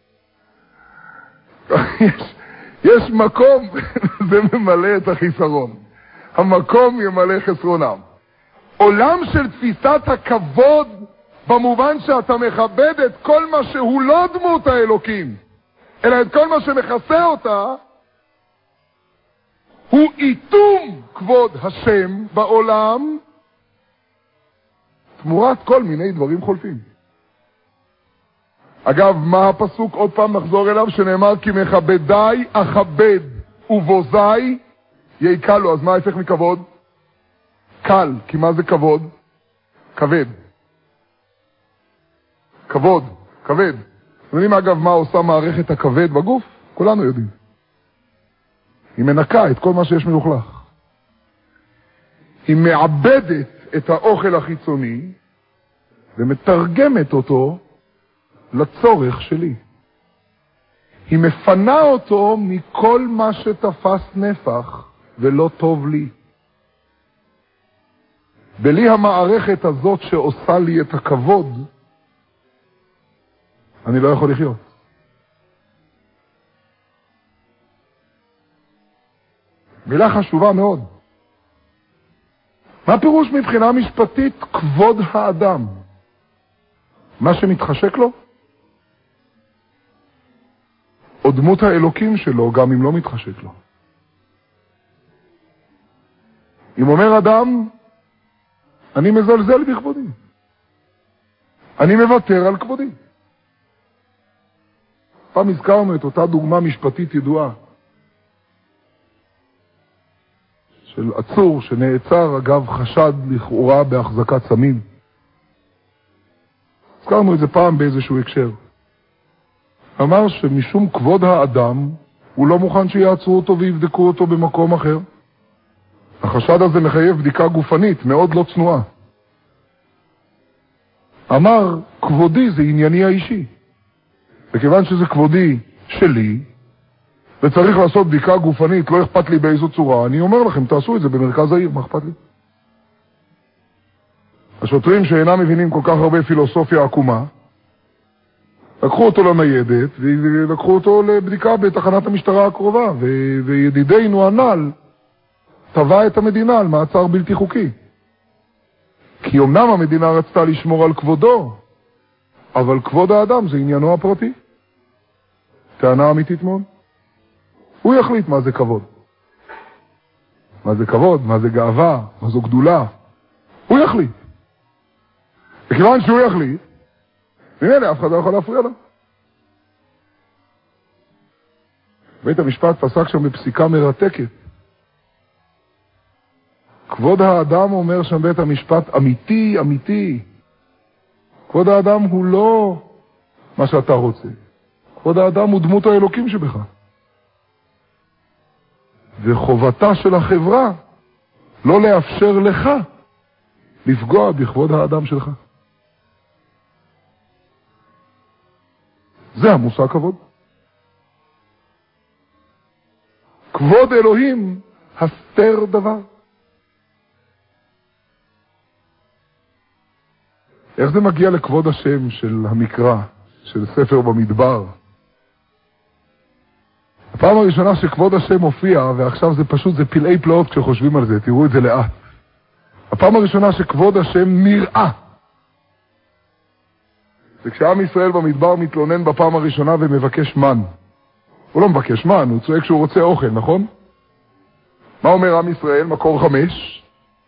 יש, יש מקום, זה ממלא את החיסרון. המקום ימלא חסרונם. עולם של תפיסת הכבוד, במובן שאתה מכבד את כל מה שהוא לא דמות האלוקים, אלא את כל מה שמכסה אותה, הוא איתום כבוד השם בעולם, תמורת כל מיני דברים חולפים. אגב, מה הפסוק? עוד פעם נחזור אליו, שנאמר כי מכבדי אכבד ובוזי יקל לו. אז מה ההפך מכבוד? קל. כי מה זה כבוד? כבד. כבוד, כבד. אתם יודעים אגב מה עושה מערכת הכבד בגוף? כולנו יודעים. היא מנקה את כל מה שיש מלוכלך. היא מעבדת את האוכל החיצוני ומתרגמת אותו לצורך שלי. היא מפנה אותו מכל מה שתפס נפח ולא טוב לי. בלי המערכת הזאת שעושה לי את הכבוד, אני לא יכול לחיות. מילה חשובה מאוד. מה פירוש מבחינה משפטית כבוד האדם? מה שמתחשק לו? או דמות האלוקים שלו, גם אם לא מתחשק לו. אם אומר אדם, אני מזלזל בכבודי. אני מוותר על כבודי. פעם הזכרנו את אותה דוגמה משפטית ידועה של עצור שנעצר אגב חשד לכאורה בהחזקת סמים. הזכרנו את זה פעם באיזשהו הקשר. אמר שמשום כבוד האדם הוא לא מוכן שיעצרו אותו ויבדקו אותו במקום אחר. החשד הזה מחייב בדיקה גופנית מאוד לא צנועה. אמר, כבודי זה ענייני האישי. וכיוון שזה כבודי שלי, וצריך לעשות בדיקה גופנית, לא אכפת לי באיזו צורה, אני אומר לכם, תעשו את זה במרכז העיר, מה אכפת לי? השוטרים שאינם מבינים כל כך הרבה פילוסופיה עקומה, לקחו אותו לניידת, ולקחו אותו לבדיקה בתחנת המשטרה הקרובה, ו- וידידינו הנ"ל טבע את המדינה על מעצר בלתי חוקי. כי אמנם המדינה רצתה לשמור על כבודו, אבל כבוד האדם זה עניינו הפרטי. טענה אמיתית מאוד. הוא יחליט מה זה כבוד. מה זה כבוד, מה זה גאווה, מה זו גדולה. הוא יחליט. וכיוון שהוא יחליט, ממילא אף אחד לא יכול להפריע לו. בית המשפט פסק שם בפסיקה מרתקת. כבוד האדם, אומר שם בית המשפט, אמיתי, אמיתי. כבוד האדם הוא לא מה שאתה רוצה. כבוד האדם הוא דמות האלוקים שבך. וחובתה של החברה לא לאפשר לך לפגוע בכבוד האדם שלך. זה המושג כבוד. כבוד אלוהים הסתר דבר. איך זה מגיע לכבוד השם של המקרא, של ספר במדבר? הפעם הראשונה שכבוד השם מופיע, ועכשיו זה פשוט, זה פלאי פלאות כשחושבים על זה, תראו את זה לאט. הפעם הראשונה שכבוד השם נראה, זה כשעם ישראל במדבר מתלונן בפעם הראשונה ומבקש מן. הוא לא מבקש מן, הוא צועק שהוא רוצה אוכל, נכון? מה אומר עם ישראל? מקור חמש.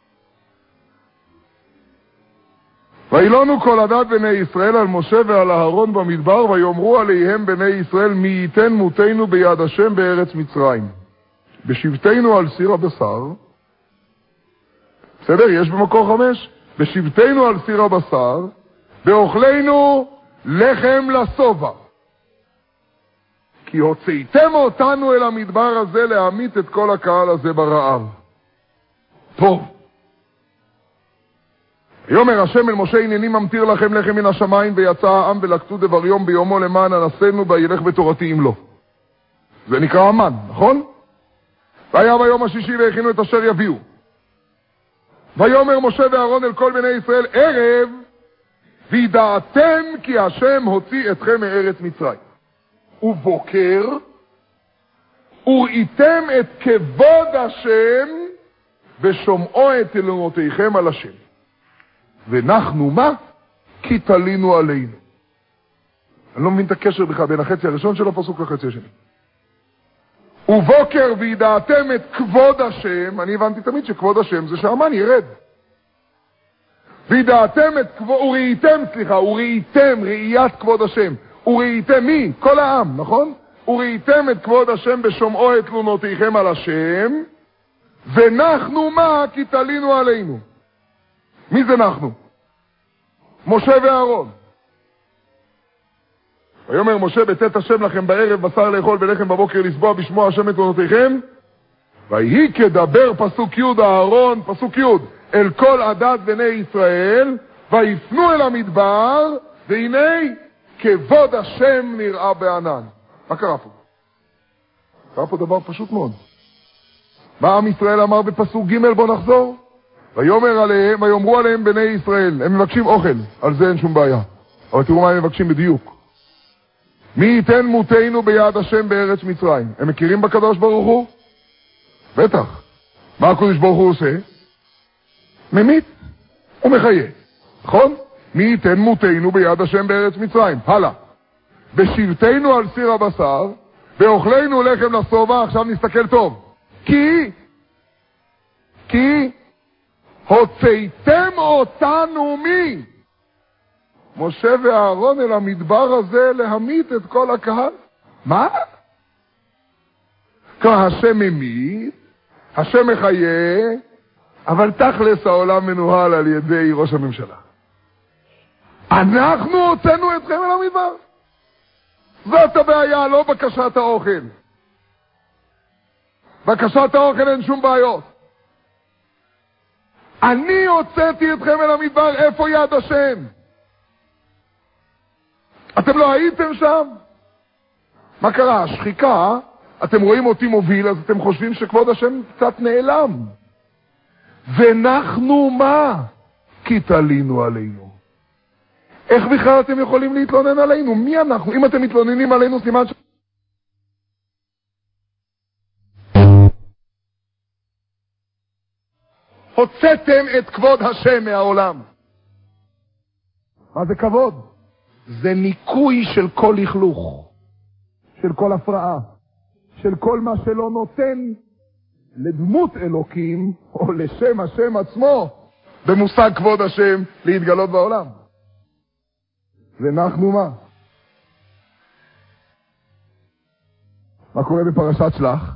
וילונו כל עדת בני ישראל על משה ועל אהרון במדבר, ויאמרו עליהם בני ישראל, מי ייתן מותנו ביד השם בארץ מצרים. בשבתנו על סיר הבשר, בסדר? יש במקור חמש? בשבתנו על סיר הבשר, באוכלנו לחם לשובע. כי הוצאתם אותנו אל המדבר הזה להמית את כל הקהל הזה ברעב. טוב. יאמר השם אל משה, הנני ממטיר לכם לחם מן השמיים, ויצא העם ולקטו דבר יום ביומו למען אנסינו וילך בתורתי אם לא. זה נקרא המן, נכון? והיה ביום השישי והכינו את אשר יביאו. ויאמר משה ואהרון אל כל בני ישראל, ערב וידעתם כי השם הוציא אתכם מארץ מצרים. ובוקר וראיתם את כבוד השם ושומעו את אלונותיכם על השם. ונחנו מה? כי תלינו עלינו. אני לא מבין את הקשר בכלל בין החצי הראשון של הפסוק לחצי השני. ובוקר וידעתם את כבוד השם, אני הבנתי תמיד שכבוד השם זה שהמן ירד. וידעתם את כבוד, וראיתם, סליחה, וראיתם, ראיית כבוד השם. וראיתם מי? כל העם, נכון? וראיתם את כבוד השם בשומעו את תלונותיכם על השם, ונחנו מה? כי תלינו עלינו. מי זה אנחנו? משה ואהרון. ויאמר משה, בצאת השם לכם בערב בשר לאכול ולחם בבוקר לסבוע בשמוע השם את תלונותיכם. ויהי כדבר פסוק י' אהרון, פסוק י' אל כל עדת בני ישראל, ויפנו אל המדבר, והנה כבוד השם נראה בענן. מה קרה פה? קרה פה דבר פשוט מאוד. מה עם ישראל אמר בפסוק ג'? בוא נחזור. ויאמר עליהם, ויאמרו עליהם בני ישראל, הם מבקשים אוכל, על זה אין שום בעיה. אבל תראו מה הם מבקשים בדיוק. מי ייתן מותנו ביד השם בארץ מצרים? הם מכירים בקדוש ברוך הוא? בטח. מה הקדוש ברוך הוא עושה? ממית ומחיה. נכון? מי ייתן מותנו ביד השם בארץ מצרים? הלאה. בשבתנו על סיר הבשר, באוכלנו לחם לשובע, עכשיו נסתכל טוב. כי, כי, הוצאתם אותנו מי? משה ואהרון אל המדבר הזה להמית את כל הקהל. מה? כמה השם ממית, השם מחיה, אבל תכלס העולם מנוהל על ידי ראש הממשלה. אנחנו הוצאנו אתכם אל המדבר. זאת הבעיה, לא בקשת האוכל. בקשת האוכל אין שום בעיות. אני הוצאתי אתכם אל המדבר, איפה יד השם? אתם לא הייתם שם? מה קרה? השחיקה, אתם רואים אותי מוביל, אז אתם חושבים שכבוד השם קצת נעלם. ונחנו מה? כי תלינו עלינו. איך בכלל אתם יכולים להתלונן עלינו? מי אנחנו? אם אתם מתלוננים עלינו, סימן ש... הוצאתם את כבוד השם מהעולם. מה זה כבוד? זה ניקוי של כל לכלוך, של כל הפרעה, של כל מה שלא נותן לדמות אלוקים, או לשם השם עצמו, במושג כבוד השם, להתגלות בעולם. ונחנו מה? מה קורה בפרשת שלח?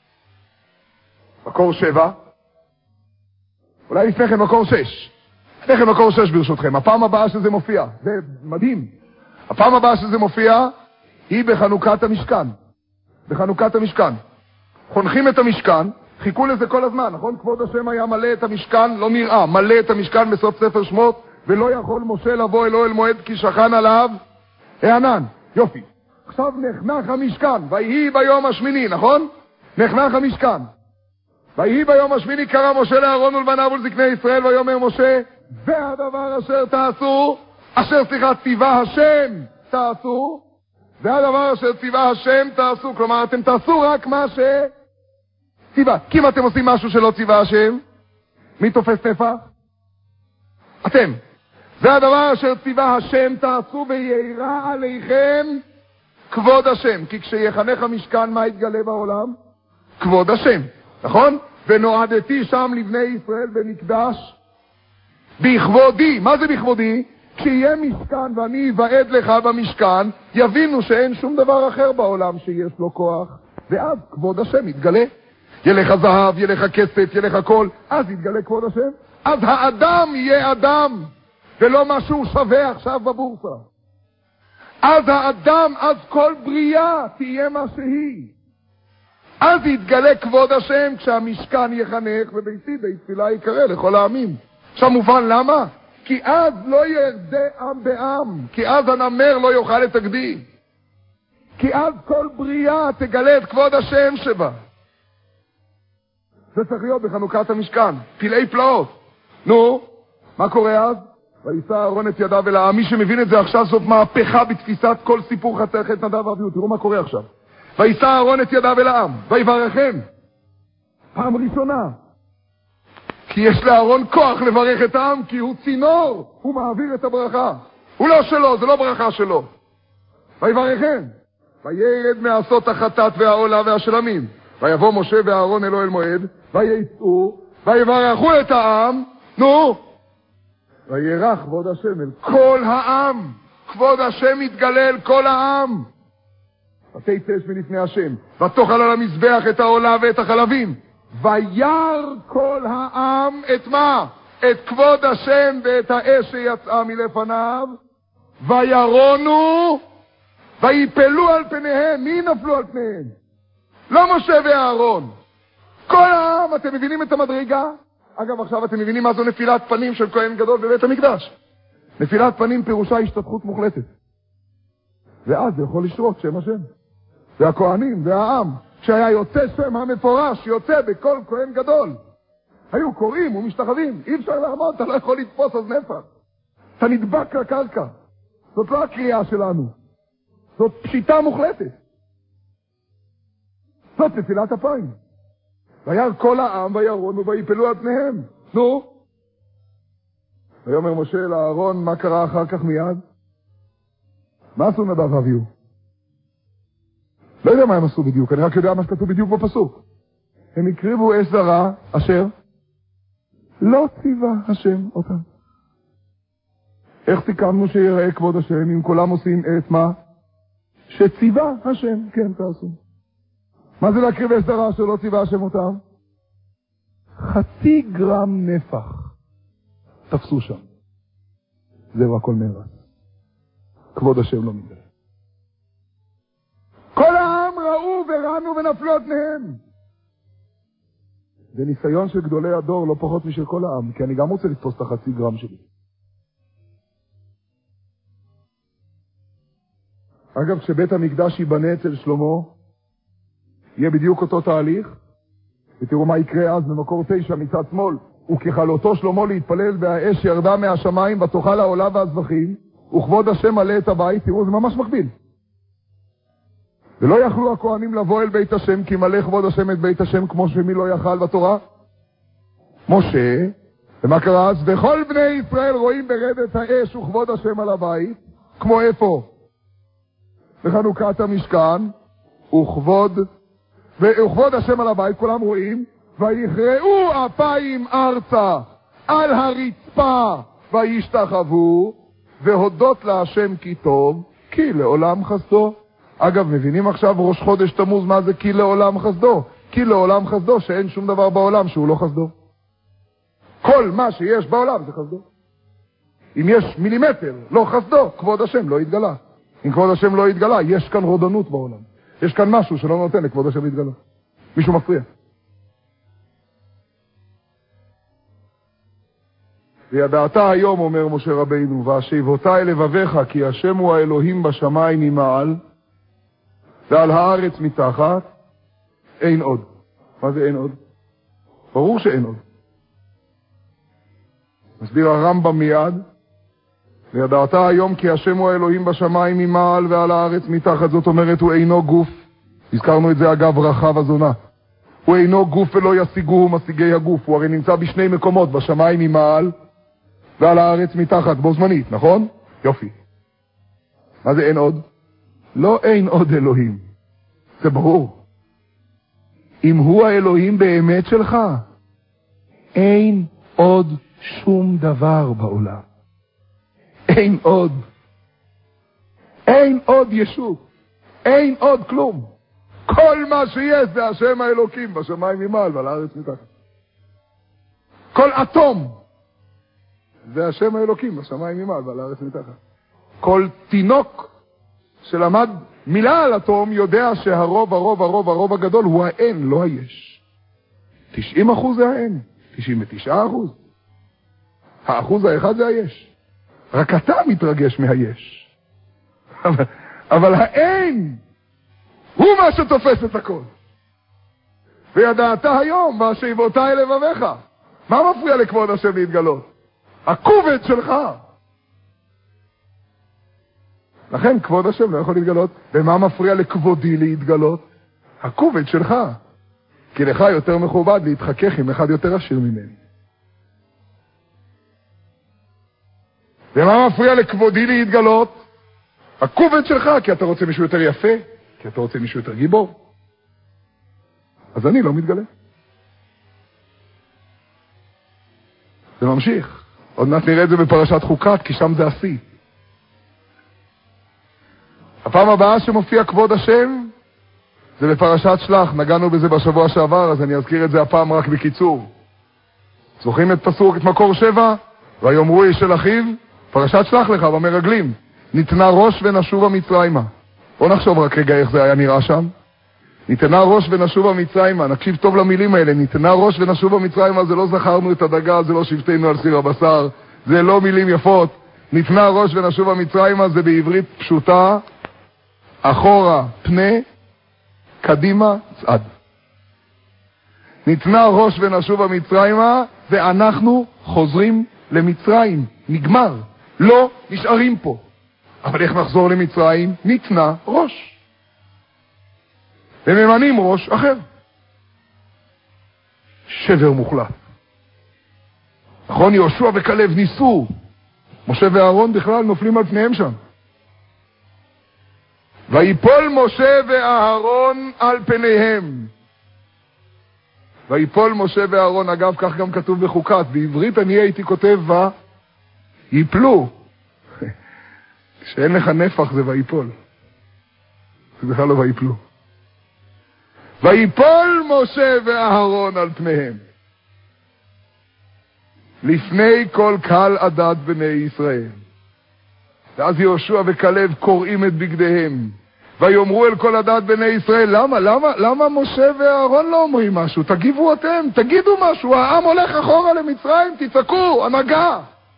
מקור שבע? אולי לפני כן מקור שש. לפני כן מקור שש ברשותכם. הפעם הבאה שזה מופיע, זה מדהים. הפעם הבאה שזה מופיע, היא בחנוכת המשכן. בחנוכת המשכן. חונכים את המשכן, חיכו לזה כל הזמן, נכון? כבוד השם היה מלא את המשכן, לא נראה, מלא את המשכן בסוף ספר שמות, ולא יכול משה לבוא אלו אל מועד כי שכן עליו הענן. יופי. עכשיו נחנך המשכן, ויהי ביום השמיני, נכון? נחנך המשכן. ויהי ביום השמיני קרא משה לאהרון ולבניו ולזקני ישראל, ויאמר משה, זה הדבר אשר תעשו, אשר סליחה ציווה השם תעשו, זה הדבר אשר ציווה השם תעשו, כלומר אתם תעשו רק מה שציווה. כי אם אתם עושים משהו שלא ציווה השם, מי תופס נפח? אתם. זה הדבר אשר ציווה השם תעשו, וירא עליכם כבוד השם. כי כשיחנך המשכן, מה יתגלה בעולם? כבוד השם, נכון? ונועדתי שם לבני ישראל במקדש בכבודי. מה זה בכבודי? כשיהיה משכן ואני אבעד לך במשכן, יבינו שאין שום דבר אחר בעולם שיש לו כוח, ואז כבוד השם יתגלה. ילך הזהב, ילך הכסף, ילך הכל, אז יתגלה כבוד השם. אז האדם יהיה אדם, ולא משהו שווה עכשיו בבורסה. אז האדם, אז כל בריאה תהיה מה שהיא. אז יתגלה כבוד השם כשהמשכן יחנך, וביתי בית תפילה יקרא לכל העמים. עכשיו מובן למה? כי אז לא ירדה עם בעם, כי אז הנמר לא יאכל את הגדי, כי אז כל בריאה תגלה את כבוד השם שבה. זה צריך להיות בחנוכת המשכן, פלאי פלאות. נו, מה קורה אז? וישא אהרון את ידיו אל העם. מי שמבין את זה עכשיו, זאת מהפכה בתפיסת כל סיפור חתכת נדב ואביהו. תראו מה קורה עכשיו. וישא אהרון את ידיו אל העם, ויברכם. פעם ראשונה. כי יש לאהרון כוח לברך את העם, כי הוא צינור, הוא מעביר את הברכה. הוא לא שלו, זה לא ברכה שלו. ויברכם. וירד מעשות החטאת והעולה והשלמים. ויבוא משה ואהרון אלו אל מועד, ויצאו, ויברכו את העם. נו, וירח כבוד השם אל כל העם. כבוד השם יתגלה אל כל העם. ותצא מלפני השם, ותאכל על המזבח את העולה ואת החלבים. וירא כל העם את מה? את כבוד השם ואת האש שיצאה מלפניו. וירונו, ויפלו על פניהם. מי נפלו על פניהם? לא משה ואהרון. כל העם. אתם מבינים את המדרגה? אגב, עכשיו אתם מבינים מה זו נפילת פנים של כהן גדול בבית המקדש. נפילת פנים פירושה השתתפות מוחלטת. ואז זה יכול לשרות שם השם. זה הכהנים, זה העם. כשהיה יוצא שם המפורש, יוצא בכל כהן גדול. היו קוראים ומשתחווים. אי אפשר לעמוד, אתה לא יכול לתפוס אז נפח. אתה נדבק לקרקע. זאת לא הקריאה שלנו. זאת פשיטה מוחלטת. זאת נפילת אפיים. וירא כל העם וירונו ויפלו על פניהם. נו. ויאמר משה לאהרון, מה קרה אחר כך מיד? מה עשו נדב ואביהו? לא יודע מה הם עשו בדיוק, אני רק יודע מה שכתוב בדיוק בפסוק. הם הקריבו אש זרה, אשר לא ציווה השם אותם. איך סיכמנו שיראה כבוד השם אם כולם עושים את מה? שציווה השם, כן תעשו. מה זה להקריב אש זרה אשר לא ציווה השם אותם? חצי גרם נפח תפסו שם. זהו הכל נהרס. כבוד השם לא מתגלה. כל העם ראו ורענו ונפלו על פניהם. זה ניסיון של גדולי הדור, לא פחות משל כל העם, כי אני גם רוצה לתפוס את החצי גרם שלי. אגב, כשבית המקדש ייבנה אצל שלמה, יהיה בדיוק אותו תהליך, ותראו מה יקרה אז במקור תשע מצד שמאל. וככלותו שלמה להתפלל והאש ירדה מהשמיים ותאכל העולה והזבחים, וכבוד השם מלא את הבית. תראו, זה ממש מקביל. ולא יכלו הכהנים לבוא אל בית השם, כי מלא כבוד השם את בית השם, כמו שמי לא יכל בתורה? משה. ומה קרה אז? וכל בני ישראל רואים ברדת האש וכבוד השם על הבית, כמו איפה? בחנוכת המשכן, וכבוד, וכבוד השם על הבית, כולם רואים, ויכרעו אפיים ארצה על הרצפה, וישתחוו, והודות להשם כי טוב, כי לעולם חסדו. אגב, מבינים עכשיו ראש חודש תמוז מה זה כי לעולם חסדו? כי לעולם חסדו, שאין שום דבר בעולם שהוא לא חסדו. כל מה שיש בעולם זה חסדו. אם יש מילימטר לא חסדו, כבוד השם לא יתגלה. אם כבוד השם לא יתגלה, יש כאן רודנות בעולם. יש כאן משהו שלא נותן לכבוד השם להתגלה. מישהו מפריע. וידעת היום, אומר משה רבינו, והשיבותה אל לבביך, כי השם הוא האלוהים בשמיים ממעל, ועל הארץ מתחת, אין עוד. מה זה אין עוד? ברור שאין עוד. מסביר הרמב"ם מיד, וידעת היום כי השם הוא האלוהים בשמיים ממעל ועל הארץ מתחת, זאת אומרת הוא אינו גוף. הזכרנו את זה אגב רחב הזונה. הוא אינו גוף ולא ישיגוהו משיגי הגוף, הוא הרי נמצא בשני מקומות, בשמיים ממעל ועל הארץ מתחת, בו זמנית, נכון? יופי. מה זה אין עוד? לא אין עוד אלוהים. זה ברור. אם הוא האלוהים באמת שלך, אין עוד שום דבר בעולם. אין עוד. אין עוד ישות. אין עוד כלום. כל מה שיש זה השם האלוקים בשמיים ממעל ועל הארץ מתחת. כל אטום זה השם האלוקים בשמיים ממעל ועל הארץ מתחת. כל תינוק שלמד מילה על אטום יודע שהרוב, הרוב, הרוב, הרוב הגדול הוא האין, לא היש. תשעים אחוז זה האין, תשעים ותשעה אחוז. האחוז האחד זה היש. רק אתה מתרגש מהיש. אבל, אבל האין הוא מה שתופס את הכל. וידעת היום והשיבותי לבביך. מה מפריע לכבוד השם להתגלות? הכובד שלך. לכן כבוד השם לא יכול להתגלות. ומה מפריע לכבודי להתגלות? הכובד שלך. כי לך יותר מכובד להתחכך עם אחד יותר עשיר ממני. ומה מפריע לכבודי להתגלות? הכובד שלך, כי אתה רוצה מישהו יותר יפה, כי אתה רוצה מישהו יותר גיבור. אז אני לא מתגלה. זה ממשיך. עוד מעט נראה את זה בפרשת חוקת, כי שם זה השיא. הפעם הבאה שמופיע כבוד השם, זה בפרשת שלח. נגענו בזה בשבוע שעבר, אז אני אזכיר את זה הפעם רק בקיצור. זוכרים את פסוק, את מקור שבע? ויאמרו איש אל אחיו, פרשת שלח לך במרגלים, ניתנה ראש ונשובה מצרימה. בוא נחשוב רק רגע איך זה היה נראה שם. ניתנה ראש ונשובה מצרימה, נקשיב טוב למילים האלה, ניתנה ראש ונשובה מצרימה, זה לא זכרנו את הדגה, זה לא שבטנו על סיר הבשר, זה לא מילים יפות. ניתנה ראש ונשובה מצרימה, זה בעברית פשוטה, אחורה פנה, קדימה צעד. ניתנה ראש ונשובה מצרימה, ואנחנו חוזרים למצרים, נגמר, לא נשארים פה. אבל איך נחזור למצרים? ניתנה ראש. וממנים ראש אחר. שבר מוחלט. נכון, יהושע וכלב ניסו. משה ואהרון בכלל נופלים על פניהם שם. ויפול משה ואהרון על פניהם. ויפול משה ואהרון, אגב, כך גם כתוב בחוקת. בעברית אני הייתי כותב ו... יפלו. כשאין לך נפח זה ויפול. זה בכלל לא ויפלו. ויפול משה ואהרון על פניהם. לפני כל קהל עדת בני ישראל. ואז יהושע וכלב קוראים את בגדיהם. ויאמרו אל כל עדת בני ישראל, למה, למה, למה משה ואהרון לא אומרים משהו? תגיבו אתם, תגידו משהו. העם הולך אחורה למצרים, תצעקו, הנהגה.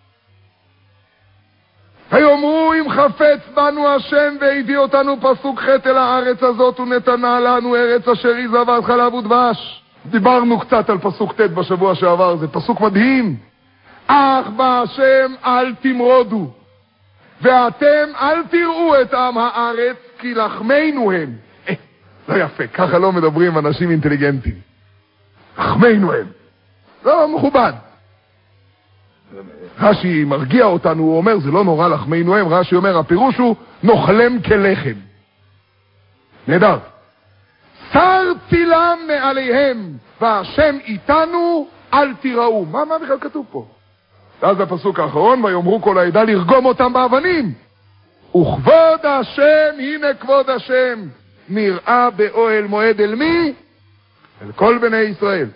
ויאמרו אם חפץ בנו השם והביא אותנו פסוק חטא אל הארץ הזאת ונתנה לנו ארץ אשר היא זבת חלב ודבש. דיברנו קצת על פסוק ט' בשבוע שעבר, זה פסוק מדהים. אך בהשם אל תמרודו, ואתם אל תראו את עם הארץ, כי לחמנו הם. אה, לא יפה, ככה לא מדברים אנשים אינטליגנטים. לחמנו הם. לא מכובד. רש"י מרגיע אותנו, הוא אומר, זה לא נורא לחמנו הם. רש"י אומר, הפירוש הוא, נאכלם כלחם. נהדר. שר צילם מעליהם, והשם איתנו, אל תיראו. מה, מה בכלל כתוב פה? ואז הפסוק האחרון, ויאמרו כל העדה לרגום אותם באבנים. וכבוד השם, הנה כבוד השם, נראה באוהל מועד אל מי? אל כל בני ישראל.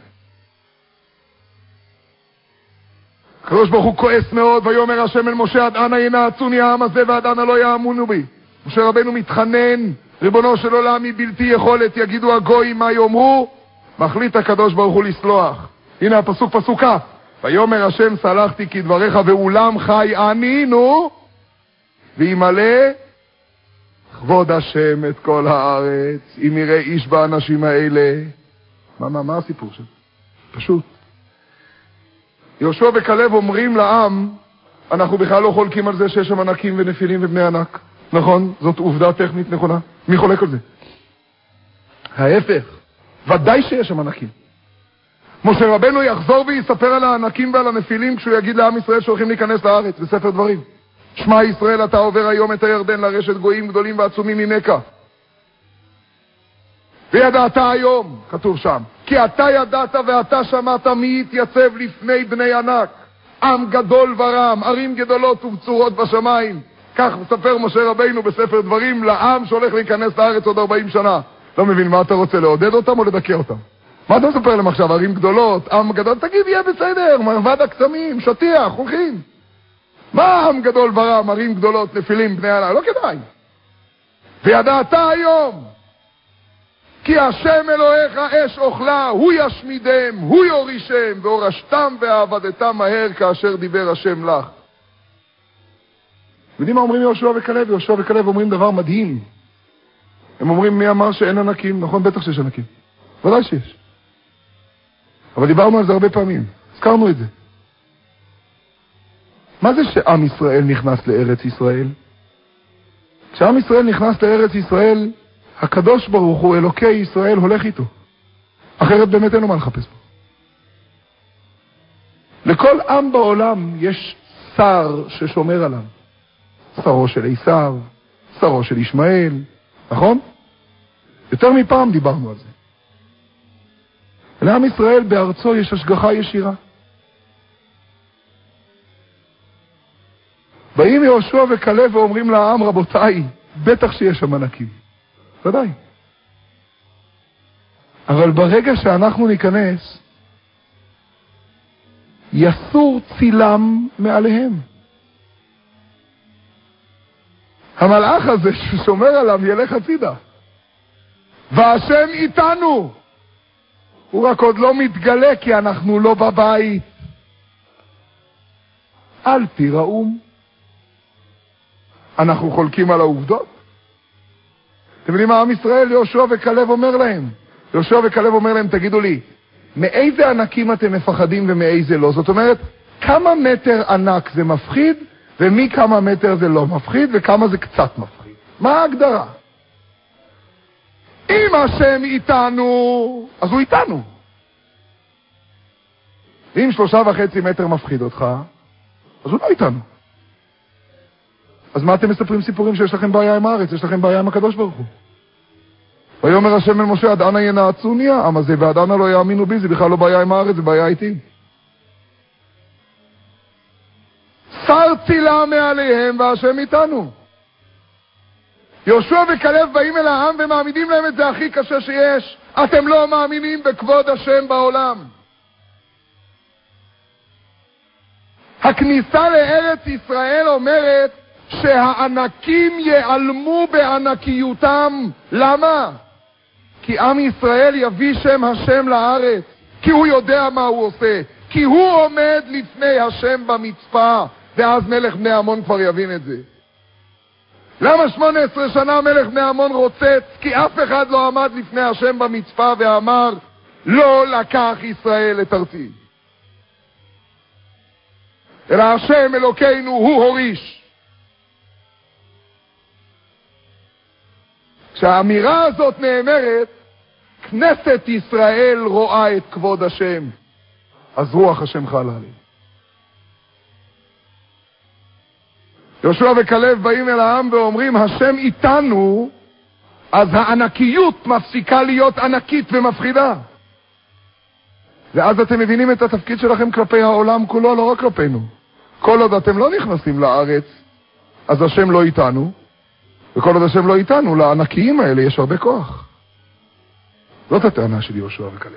הקדוש ברוך הוא כועס מאוד, ויאמר השם אל משה, עד אנה ינעצוני העם הזה ועד אנה לא יאמינו בי. משה רבנו מתחנן, ריבונו של עולם היא בלתי יכולת, יגידו הגויים מה יאמרו, מחליט הקדוש ברוך הוא לסלוח. הנה הפסוק פסוק כ', ויאמר השם סלחתי כדבריך ואולם חי אני, נו, וימלא כבוד השם את כל הארץ, אם יראה איש באנשים האלה, מה, מה, מה הסיפור שם? פשוט. יהושע וכלב אומרים לעם, אנחנו בכלל לא חולקים על זה שיש שם ענקים ונפילים ובני ענק. נכון? זאת עובדה טכנית נכונה. מי חולק על זה? ההפך. ודאי שיש שם ענקים. משה רבנו יחזור ויספר על הענקים ועל הנפילים כשהוא יגיד לעם ישראל שהולכים להיכנס לארץ, בספר דברים. שמע ישראל, אתה עובר היום את הירדן לרשת גויים גדולים ועצומים ממכה. וידעת היום, כתוב שם, כי אתה ידעת ואתה שמעת מי יתייצב לפני בני ענק, עם גדול ורם, ערים גדולות ובצורות בשמיים. כך מספר משה רבנו בספר דברים לעם שהולך להיכנס לארץ עוד ארבעים שנה. לא מבין, מה אתה רוצה, לעודד אותם או לדכא אותם? מה אתה מספר להם עכשיו, ערים גדולות, עם גדול? תגיד, יהיה בסדר, מרבד הקסמים, שטיח, הולכים. מה עם גדול ורם, ערים גדולות, נפילים, בני ענק? לא כדאי. וידעת היום, כי השם אלוהיך אש אוכלה, הוא ישמידם, הוא יורישם, והורשתם ועבדתם מהר כאשר דיבר השם לך. יודעים מה אומרים יהושע וכלב? יהושע וכלב אומרים דבר מדהים. הם אומרים, מי אמר שאין ענקים? נכון, בטח שיש ענקים. ודאי שיש. אבל דיברנו על זה הרבה פעמים. הזכרנו את זה. מה זה שעם ישראל נכנס לארץ ישראל? כשעם ישראל נכנס לארץ ישראל, הקדוש ברוך הוא, אלוקי ישראל, הולך איתו. אחרת באמת אין לו מה לחפש בו. לכל עם בעולם יש שר ששומר עליו. שרו של עשיו, שרו של ישמעאל, נכון? יותר מפעם דיברנו על זה. לעם ישראל בארצו יש השגחה ישירה. באים יהושע וכלב ואומרים לעם, רבותיי, בטח שיש שם ענקים. ודאי. אבל ברגע שאנחנו ניכנס, יסור צילם מעליהם. המלאך הזה ששומר עליו ילך הצידה. והשם איתנו. הוא רק עוד לא מתגלה כי אנחנו לא בבית. אל תיראום. אנחנו חולקים על העובדות. אתם יודעים מה עם ישראל? יהושע וכלב אומר להם. יהושע וכלב אומר להם, תגידו לי, מאיזה ענקים אתם מפחדים ומאיזה לא? זאת אומרת, כמה מטר ענק זה מפחיד, ומי כמה מטר זה לא מפחיד, וכמה זה קצת מפחיד. מה ההגדרה? אם השם איתנו, אז הוא איתנו. אם שלושה וחצי מטר מפחיד אותך, אז הוא לא איתנו. אז מה אתם מספרים סיפורים שיש לכם בעיה עם הארץ, יש לכם בעיה עם הקדוש ברוך הוא? ויאמר השם אל משה, עד אנה ינעצוני העם הזה, ועד אנה לא יאמינו בי, זה בכלל לא בעיה עם הארץ, זה בעיה איתי. שר צילה מעליהם והשם איתנו. יהושע וכלב באים אל העם ומעמידים להם את זה הכי קשה שיש. אתם לא מאמינים בכבוד השם בעולם. הכניסה לארץ ישראל אומרת שהענקים ייעלמו בענקיותם. למה? כי עם ישראל יביא שם השם לארץ. כי הוא יודע מה הוא עושה. כי הוא עומד לפני השם במצפה. ואז מלך בני עמון כבר יבין את זה. למה שמונה עשרה שנה מלך בני עמון רוצץ? כי אף אחד לא עמד לפני השם במצפה ואמר, לא לקח ישראל את ארצי. אלא השם אלוקינו הוא הוריש. כשהאמירה הזאת נאמרת, כנסת ישראל רואה את כבוד השם. אז רוח השם חלה עליהם. יהושע וכלב באים אל העם ואומרים, השם איתנו, אז הענקיות מפסיקה להיות ענקית ומפחידה. ואז אתם מבינים את התפקיד שלכם כלפי העולם כולו, לא רק כלפינו. כל עוד אתם לא נכנסים לארץ, אז השם לא איתנו, וכל עוד השם לא איתנו, לענקיים האלה יש הרבה כוח. זאת הטענה של יהושע וכלב.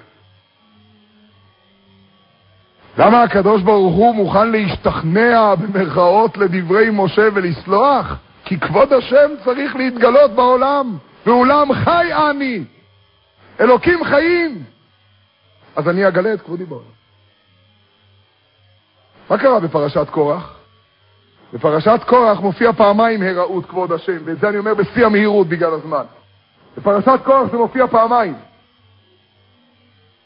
למה הקדוש ברוך הוא מוכן להשתכנע במרכאות לדברי משה ולסלוח? כי כבוד השם צריך להתגלות בעולם, ועולם חי אני. אלוקים חיים. אז אני אגלה את כבודי בעולם. מה קרה בפרשת קורח? בפרשת קורח מופיע פעמיים הראות כבוד השם, ואת זה אני אומר בשיא המהירות בגלל הזמן. בפרשת קורח זה מופיע פעמיים.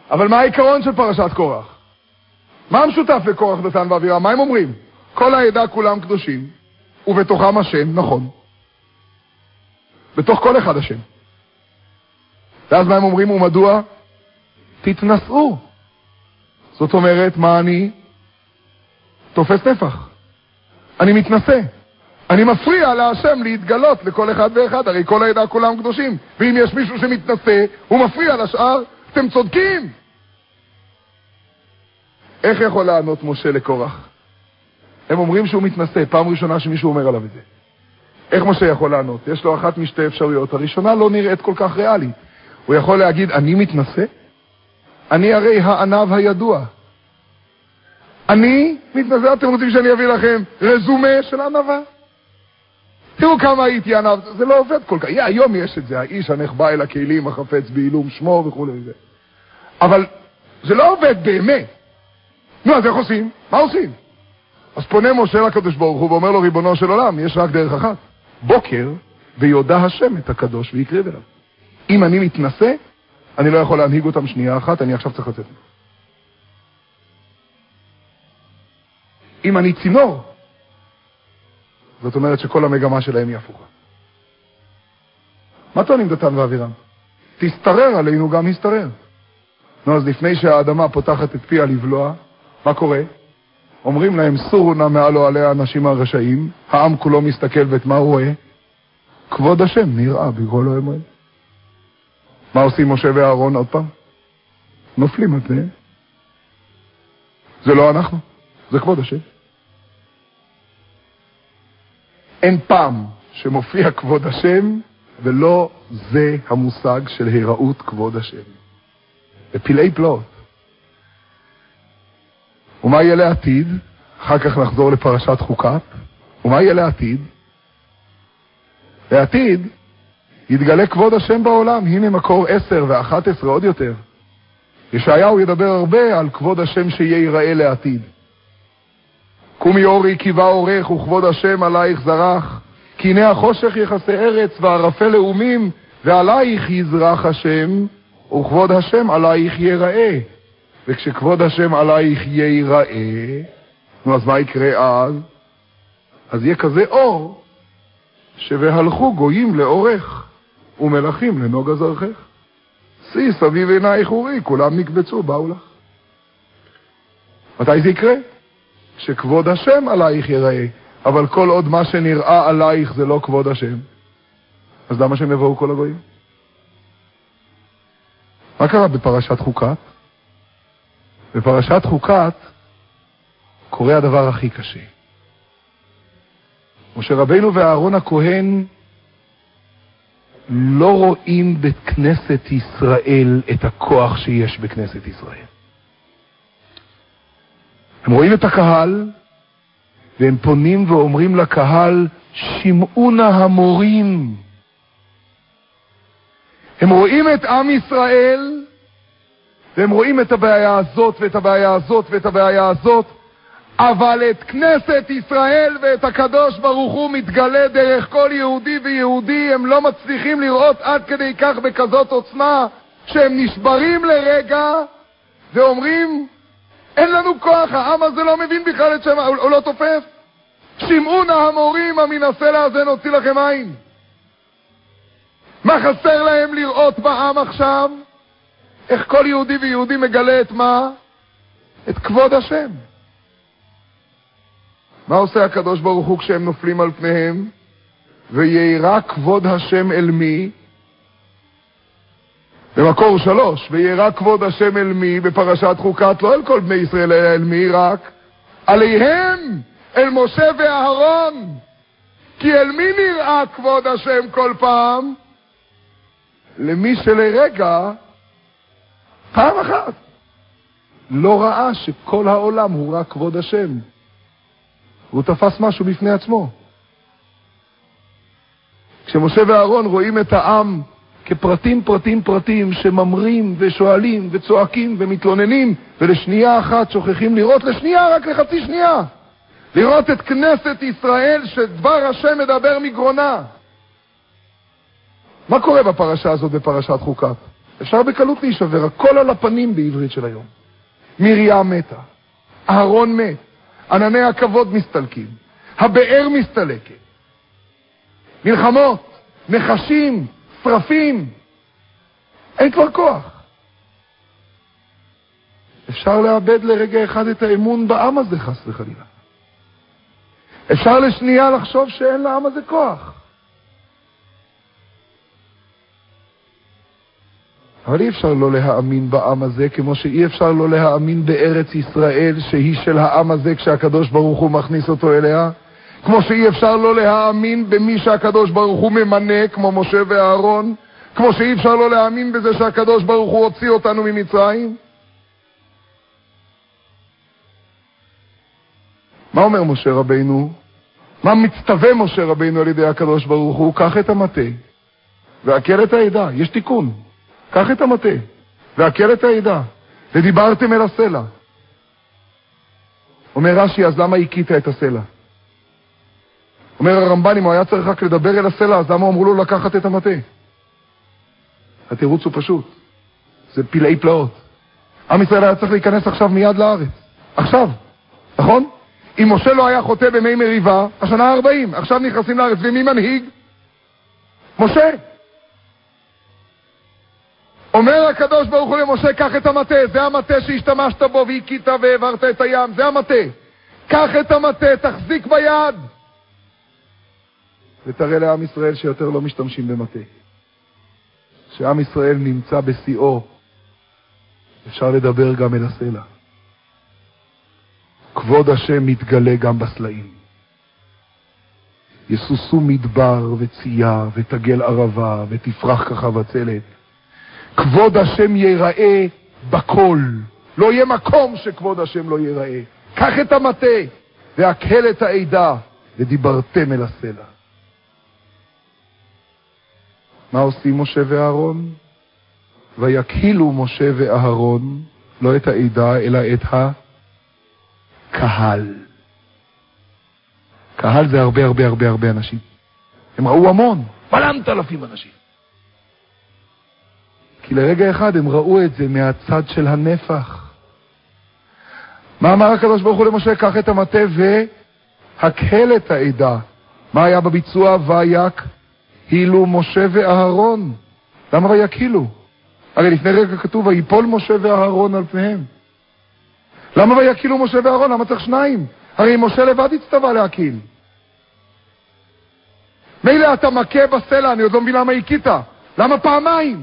אבל מה העיקרון של פרשת קורח? מה המשותף לקורח, דתן ואבירם? מה הם אומרים? כל העדה כולם קדושים, ובתוכם השם, נכון. בתוך כל אחד השם. ואז מה הם אומרים ומדוע? תתנסו. זאת אומרת, מה אני? תופס נפח. אני מתנסה. אני מפריע להשם להתגלות לכל אחד ואחד, הרי כל העדה כולם קדושים. ואם יש מישהו שמתנסה, הוא מפריע לשאר, אתם צודקים. איך יכול לענות משה לקורח? הם אומרים שהוא מתנסה, פעם ראשונה שמישהו אומר עליו את זה. איך משה יכול לענות? יש לו אחת משתי אפשרויות. הראשונה לא נראית כל כך ריאלית. הוא יכול להגיד, אני מתנסה? אני הרי הענב הידוע. אני מתנסה, אתם רוצים שאני אביא לכם רזומה של ענבה? תראו כמה הייתי ענב, זה לא עובד כל כך. היום יש את זה, האיש הנחבא אל הכלים, החפץ בעילום שמו וכו' וזה. אבל זה לא עובד באמת. נו, אז איך עושים? מה עושים? אז פונה משה לקדוש ברוך הוא ואומר לו, ריבונו של עולם, יש רק דרך אחת. בוקר ויודע השם את הקדוש ויקריב אליו. אם אני מתנסה, אני לא יכול להנהיג אותם שנייה אחת, אני עכשיו צריך לצאת. אם אני צינור, זאת אומרת שכל המגמה שלהם היא הפוכה. מה טוענים דתן ואבירם? תסתרר עלינו גם הסתרר. נו, אז לפני שהאדמה פותחת את פיה לבלוע, מה קורה? אומרים להם, סורו נא מעלו עליה האנשים הרשעים, העם כולו מסתכל ואת מה הוא רואה? כבוד השם נראה בגרול לא אמרים. מה עושים משה ואהרון עוד פעם? נופלים על פניהם. זה לא אנחנו, זה כבוד השם. אין פעם שמופיע כבוד השם, ולא זה המושג של היראות כבוד השם. בפלאי פלאות. ומה יהיה לעתיד? אחר כך נחזור לפרשת חוקת. ומה יהיה לעתיד? לעתיד יתגלה כבוד השם בעולם. הנה מקור עשר ואחת עשרה עוד יותר. ישעיהו ידבר הרבה על כבוד השם שיהיה ייראה לעתיד. קומי אורי קיבה אורך וכבוד השם עלייך זרח, כי הנה החושך יחסי ארץ וערפי לאומים, ועלייך יזרח השם, וכבוד השם עלייך ייראה. וכשכבוד השם עלייך ייראה, נו אז מה יקרה אז? אז יהיה כזה אור, שבהלכו גויים לאורך, ומלכים לנוגה זרחך. שיא סביב עינייך אורי, כולם נקבצו, באו לך. מתי זה יקרה? שכבוד השם עלייך ייראה, אבל כל עוד מה שנראה עלייך זה לא כבוד השם, אז למה שהם יבואו כל הגויים? מה קרה בפרשת חוקת? בפרשת חוקת קורה הדבר הכי קשה. משה רבינו ואהרון הכהן לא רואים בכנסת ישראל את הכוח שיש בכנסת ישראל. הם רואים את הקהל, והם פונים ואומרים לקהל, שמעו נא המורים. הם רואים את עם ישראל, והם רואים את הבעיה הזאת ואת הבעיה הזאת ואת הבעיה הזאת, אבל את כנסת ישראל ואת הקדוש ברוך הוא מתגלה דרך כל יהודי ויהודי, הם לא מצליחים לראות עד כדי כך בכזאת עוצמה, שהם נשברים לרגע ואומרים, אין לנו כוח, העם הזה לא מבין בכלל את שם, הוא לא תופס. שמעו נא המורים, מן הסלע הזה נוציא לכם עין. מה חסר להם לראות בעם עכשיו? איך כל יהודי ויהודי מגלה את מה? את כבוד השם. מה עושה הקדוש ברוך הוא כשהם נופלים על פניהם? וירא כבוד השם אל מי? במקור שלוש, וירא כבוד השם אל מי? בפרשת חוקת, לא אל כל בני ישראל, אלא אל מי רק? עליהם, אל משה ואהרון. כי אל מי נראה כבוד השם כל פעם? למי שלרגע, פעם אחת, לא ראה שכל העולם הוא רק כבוד השם. הוא תפס משהו בפני עצמו. כשמשה ואהרון רואים את העם כפרטים פרטים פרטים שממרים ושואלים וצועקים ומתלוננים, ולשנייה אחת שוכחים לראות, לשנייה, רק לחצי שנייה, לראות את כנסת ישראל שדבר השם מדבר מגרונה. מה קורה בפרשה הזאת בפרשת חוקת? אפשר בקלות להישבר, הכל על הפנים בעברית של היום. מרים מתה, אהרון מת, ענני הכבוד מסתלקים, הבאר מסתלקת, מלחמות, נחשים, שרפים, אין כבר כוח. אפשר לאבד לרגע אחד את האמון בעם הזה, חס וחלילה. אפשר לשנייה לחשוב שאין לעם הזה כוח. אבל אי אפשר לא להאמין בעם הזה, כמו שאי אפשר לא להאמין בארץ ישראל שהיא של העם הזה כשהקדוש ברוך הוא מכניס אותו אליה, כמו שאי אפשר לא להאמין במי שהקדוש ברוך הוא ממנה, כמו משה ואהרון, כמו שאי אפשר לא להאמין בזה שהקדוש ברוך הוא הוציא אותנו ממצרים. מה אומר משה רבינו? מה מצטווה משה רבינו על ידי הקדוש ברוך הוא? קח את המטה והקל את העדה. יש תיקון. קח את המטה והקל את העדה ודיברתם אל הסלע. אומר רש"י, אז למה הכית את הסלע? אומר הרמב"ן, אם הוא היה צריך רק לדבר אל הסלע, אז למה אמרו לו לקחת את המטה? התירוץ הוא פשוט, זה פלאי פלאות. עם ישראל היה צריך להיכנס עכשיו מיד לארץ, עכשיו, נכון? אם משה לא היה חוטא במי מריבה, השנה ארבעים, עכשיו נכנסים לארץ, ומי מנהיג? משה. אומר הקדוש ברוך הוא למשה, קח את המטה, זה המטה שהשתמשת בו והכית והעברת את הים, זה המטה. קח את המטה, תחזיק ביד. ותראה לעם ישראל שיותר לא משתמשים במטה. שעם ישראל נמצא בשיאו, אפשר לדבר גם אל הסלע. כבוד השם מתגלה גם בסלעים. יסוסו מדבר וצייה ותגל ערבה ותפרח כחבצלת. כבוד השם ייראה בכל. לא יהיה מקום שכבוד השם לא ייראה. קח את המטה והקהל את העדה ודיברתם אל הסלע. מה עושים משה ואהרון? ויקהילו משה ואהרון, לא את העדה אלא את הקהל. קהל זה הרבה הרבה הרבה הרבה אנשים. הם ראו המון, מלנת אלפים אנשים. כי לרגע אחד הם ראו את זה מהצד של הנפח. מה אמר הקדוש ברוך הוא למשה? קח את המטה והקהל את העדה. מה היה בביצוע? ויקהילו משה ואהרון. למה ויקהילו? הרי לפני רגע כתוב ויפול משה ואהרון על פניהם. למה ויקהילו משה ואהרון? למה צריך שניים? הרי משה לבד הצטווה להקיל. מילא אתה מכה בסלע, אני עוד לא מבין למה הכית. למה פעמיים?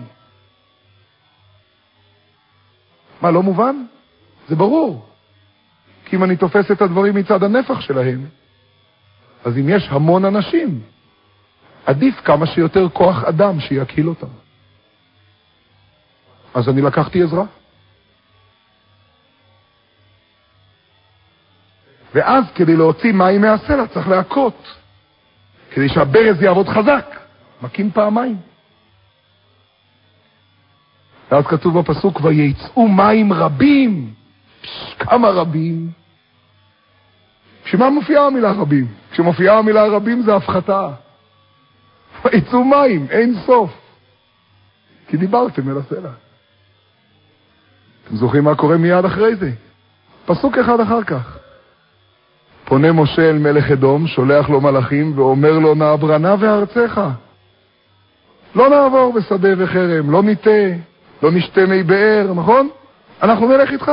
מה, לא מובן? זה ברור. כי אם אני תופס את הדברים מצד הנפח שלהם, אז אם יש המון אנשים, עדיף כמה שיותר כוח אדם שיקהיל אותם. אז אני לקחתי עזרה. ואז כדי להוציא מים מהסלע צריך להכות. כדי שהברז יעבוד חזק, מקים פעמיים. ואז כתוב בפסוק, ויצאו מים רבים. פש, כמה רבים? כשמה מופיעה המילה רבים? כשמופיעה המילה רבים זה הפחתה. ויצאו מים, אין סוף. כי דיברתם אל הסלע. אתם זוכרים מה קורה מיד אחרי זה? פסוק אחד אחר כך. פונה משה אל מלך אדום, שולח לו מלאכים ואומר לו, נעברנה וארצך. לא נעבור בשדה וחרם, לא ניתה, לא נשתה מי באר, נכון? אנחנו נלך איתך.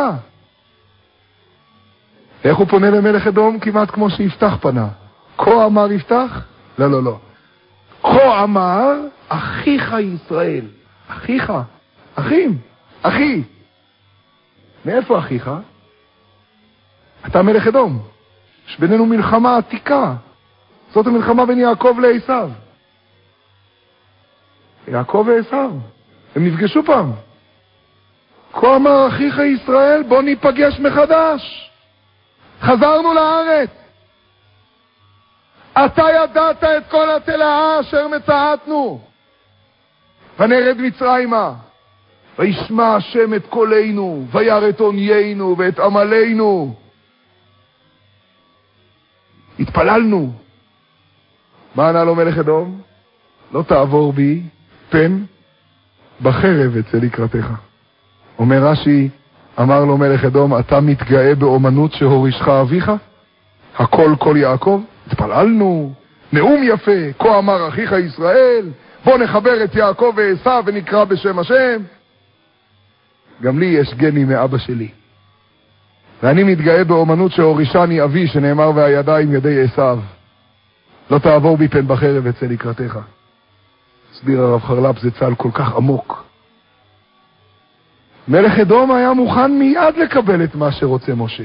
איך הוא פונה למלך אדום? כמעט כמו שיפתח פנה. כה אמר יפתח? לא, לא, לא. כה אמר אחיך ישראל. אחיך, אחים, אחי. מאיפה אחיך? אתה מלך אדום. יש בינינו מלחמה עתיקה. זאת המלחמה בין יעקב לעשיו. יעקב ועשיו. הם נפגשו פעם. כה אמר אחיך ישראל, בוא ניפגש מחדש. חזרנו לארץ. אתה ידעת את כל התלאה אשר מצאתנו. ונרד מצרימה. וישמע השם את קולנו, וירא את עוניינו ואת עמלנו. התפללנו. מה ענה לו מלך אדום? לא תעבור בי פן בחרב אצא לקראתך. אומר רש"י, אמר לו מלך אדום, אתה מתגאה באומנות שהורישך אביך? הכל כל יעקב? התפללנו, נאום יפה, כה אמר אחיך ישראל, בוא נחבר את יעקב ועשיו ונקרא בשם השם. גם לי יש גני מאבא שלי. ואני מתגאה באומנות שהורישני אבי, שנאמר והידיים ידי עשיו. לא תעבור בי פן בחרב אצא לקראתך. הסביר הרב חרל"פ, זה צהל כל כך עמוק. מלך אדום היה מוכן מיד לקבל את מה שרוצה משה.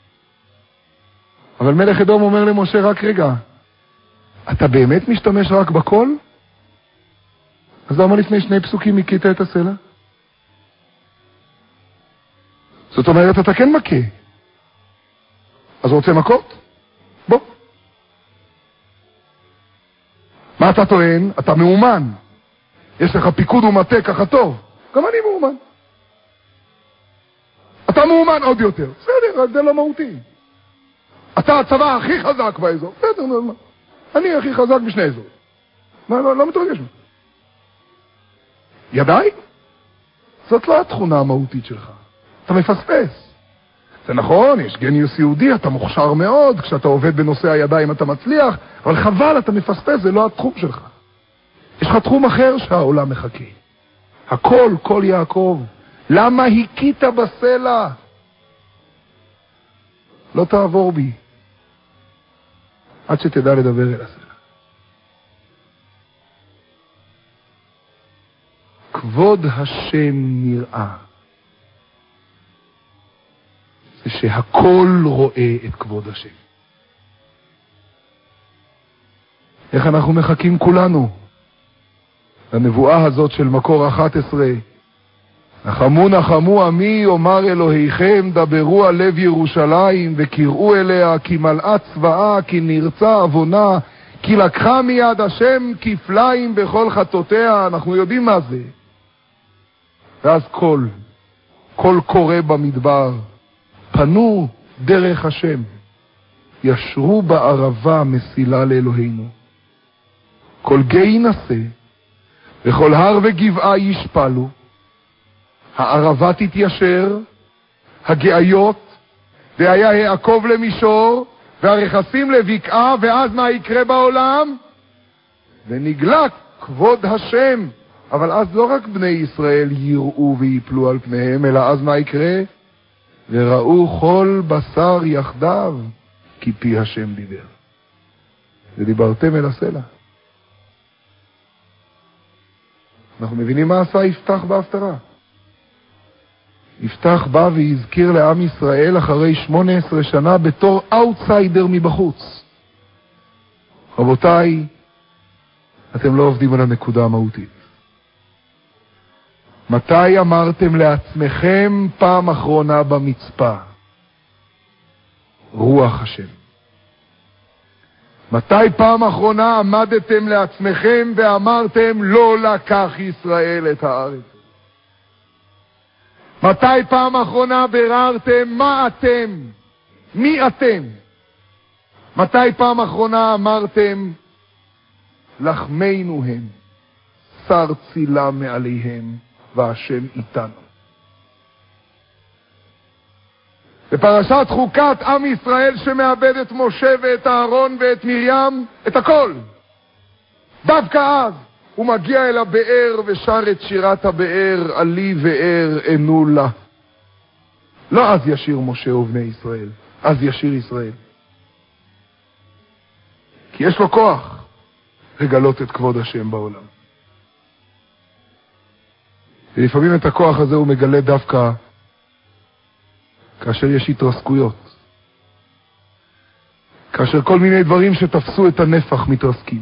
אבל מלך אדום אומר למשה, רק רגע, אתה באמת משתמש רק בכל? אז למה לפני שני פסוקים הכית את הסלע? זאת אומרת, אתה כן מכה. אז רוצה מכות? בוא. מה אתה טוען? אתה מאומן. יש לך פיקוד ומטה ככה טוב. גם אני מאומן. אתה מאומן עוד יותר. בסדר, זה לא מהותי. אתה הצבא הכי חזק באזור. בסדר, מה? אני הכי חזק בשני אזורים. מה, לא, לא מתרגש. ידיים? זאת לא התכונה המהותית שלך. אתה מפספס. זה נכון, יש גניוס יהודי, אתה מוכשר מאוד, כשאתה עובד בנושא הידיים אתה מצליח, אבל חבל, אתה מפספס, זה לא התחום שלך. יש לך תחום אחר שהעולם מחכה. הכל, כל יעקב. למה הכית בסלע? לא תעבור בי. עד שתדע לדבר אל הסלע. כבוד השם נראה. זה שהכל רואה את כבוד השם. איך אנחנו מחכים כולנו? לנבואה הזאת של מקור אחת עשרה. נחמו נחמו עמי, אומר אלוהיכם, דברו על לב ירושלים, וקראו אליה, כי מלאה צבאה, כי נרצה עוונה, כי לקחה מיד השם כפליים בכל חטאותיה. אנחנו יודעים מה זה. ואז קול, קול קורא במדבר, פנו דרך השם, ישרו בערבה מסילה לאלוהינו. כל גיא נשא, וכל הר וגבעה ישפלו, הערבה תתיישר, הגאיות, והיה העקוב למישור, והרכסים לבקעה, ואז מה יקרה בעולם? ונגלה כבוד השם. אבל אז לא רק בני ישראל יראו ויפלו על פניהם, אלא אז מה יקרה? וראו כל בשר יחדיו, כי פי השם דיבר. ודיברתם אל הסלע. אנחנו מבינים מה עשה יפתח בהפטרה. יפתח בא והזכיר לעם ישראל אחרי שמונה עשרה שנה בתור אאוטסיידר מבחוץ. רבותיי, אתם לא עובדים על הנקודה המהותית. מתי אמרתם לעצמכם פעם אחרונה במצפה? רוח השם. מתי פעם אחרונה עמדתם לעצמכם ואמרתם לא לקח ישראל את הארץ? מתי פעם אחרונה בררתם מה אתם? מי אתם? מתי פעם אחרונה אמרתם לחמנו הם, שר צילה מעליהם והשם איתנו? בפרשת חוקת עם ישראל שמאבד את משה ואת אהרון ואת מרים, את הכל. דווקא אז הוא מגיע אל הבאר ושר את שירת הבאר, עלי ואר ענו לה. לא אז ישיר משה ובני ישראל, אז ישיר ישראל. כי יש לו כוח לגלות את כבוד השם בעולם. ולפעמים את הכוח הזה הוא מגלה דווקא כאשר יש התרסקויות. כאשר כל מיני דברים שתפסו את הנפח מתרסקים.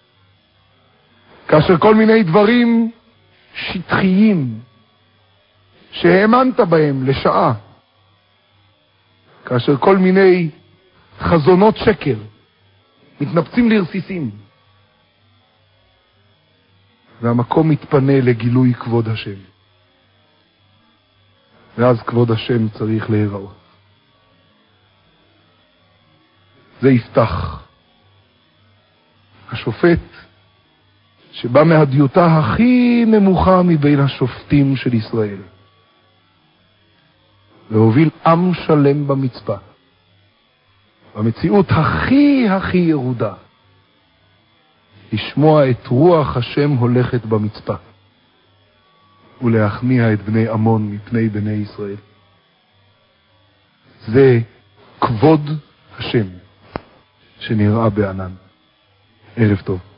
כאשר כל מיני דברים שטחיים שהאמנת בהם לשעה. כאשר כל מיני חזונות שקר מתנפצים לרסיסים. והמקום מתפנה לגילוי כבוד השם. ואז כבוד השם צריך להיראות. זה יפתח. השופט שבא מהדיוטה הכי נמוכה מבין השופטים של ישראל, להוביל עם שלם במצפה, במציאות הכי הכי ירודה, לשמוע את רוח השם הולכת במצפה, ולהכניע את בני עמון מפני בני ישראל. זה כבוד השם שנראה בענן. ערב טוב.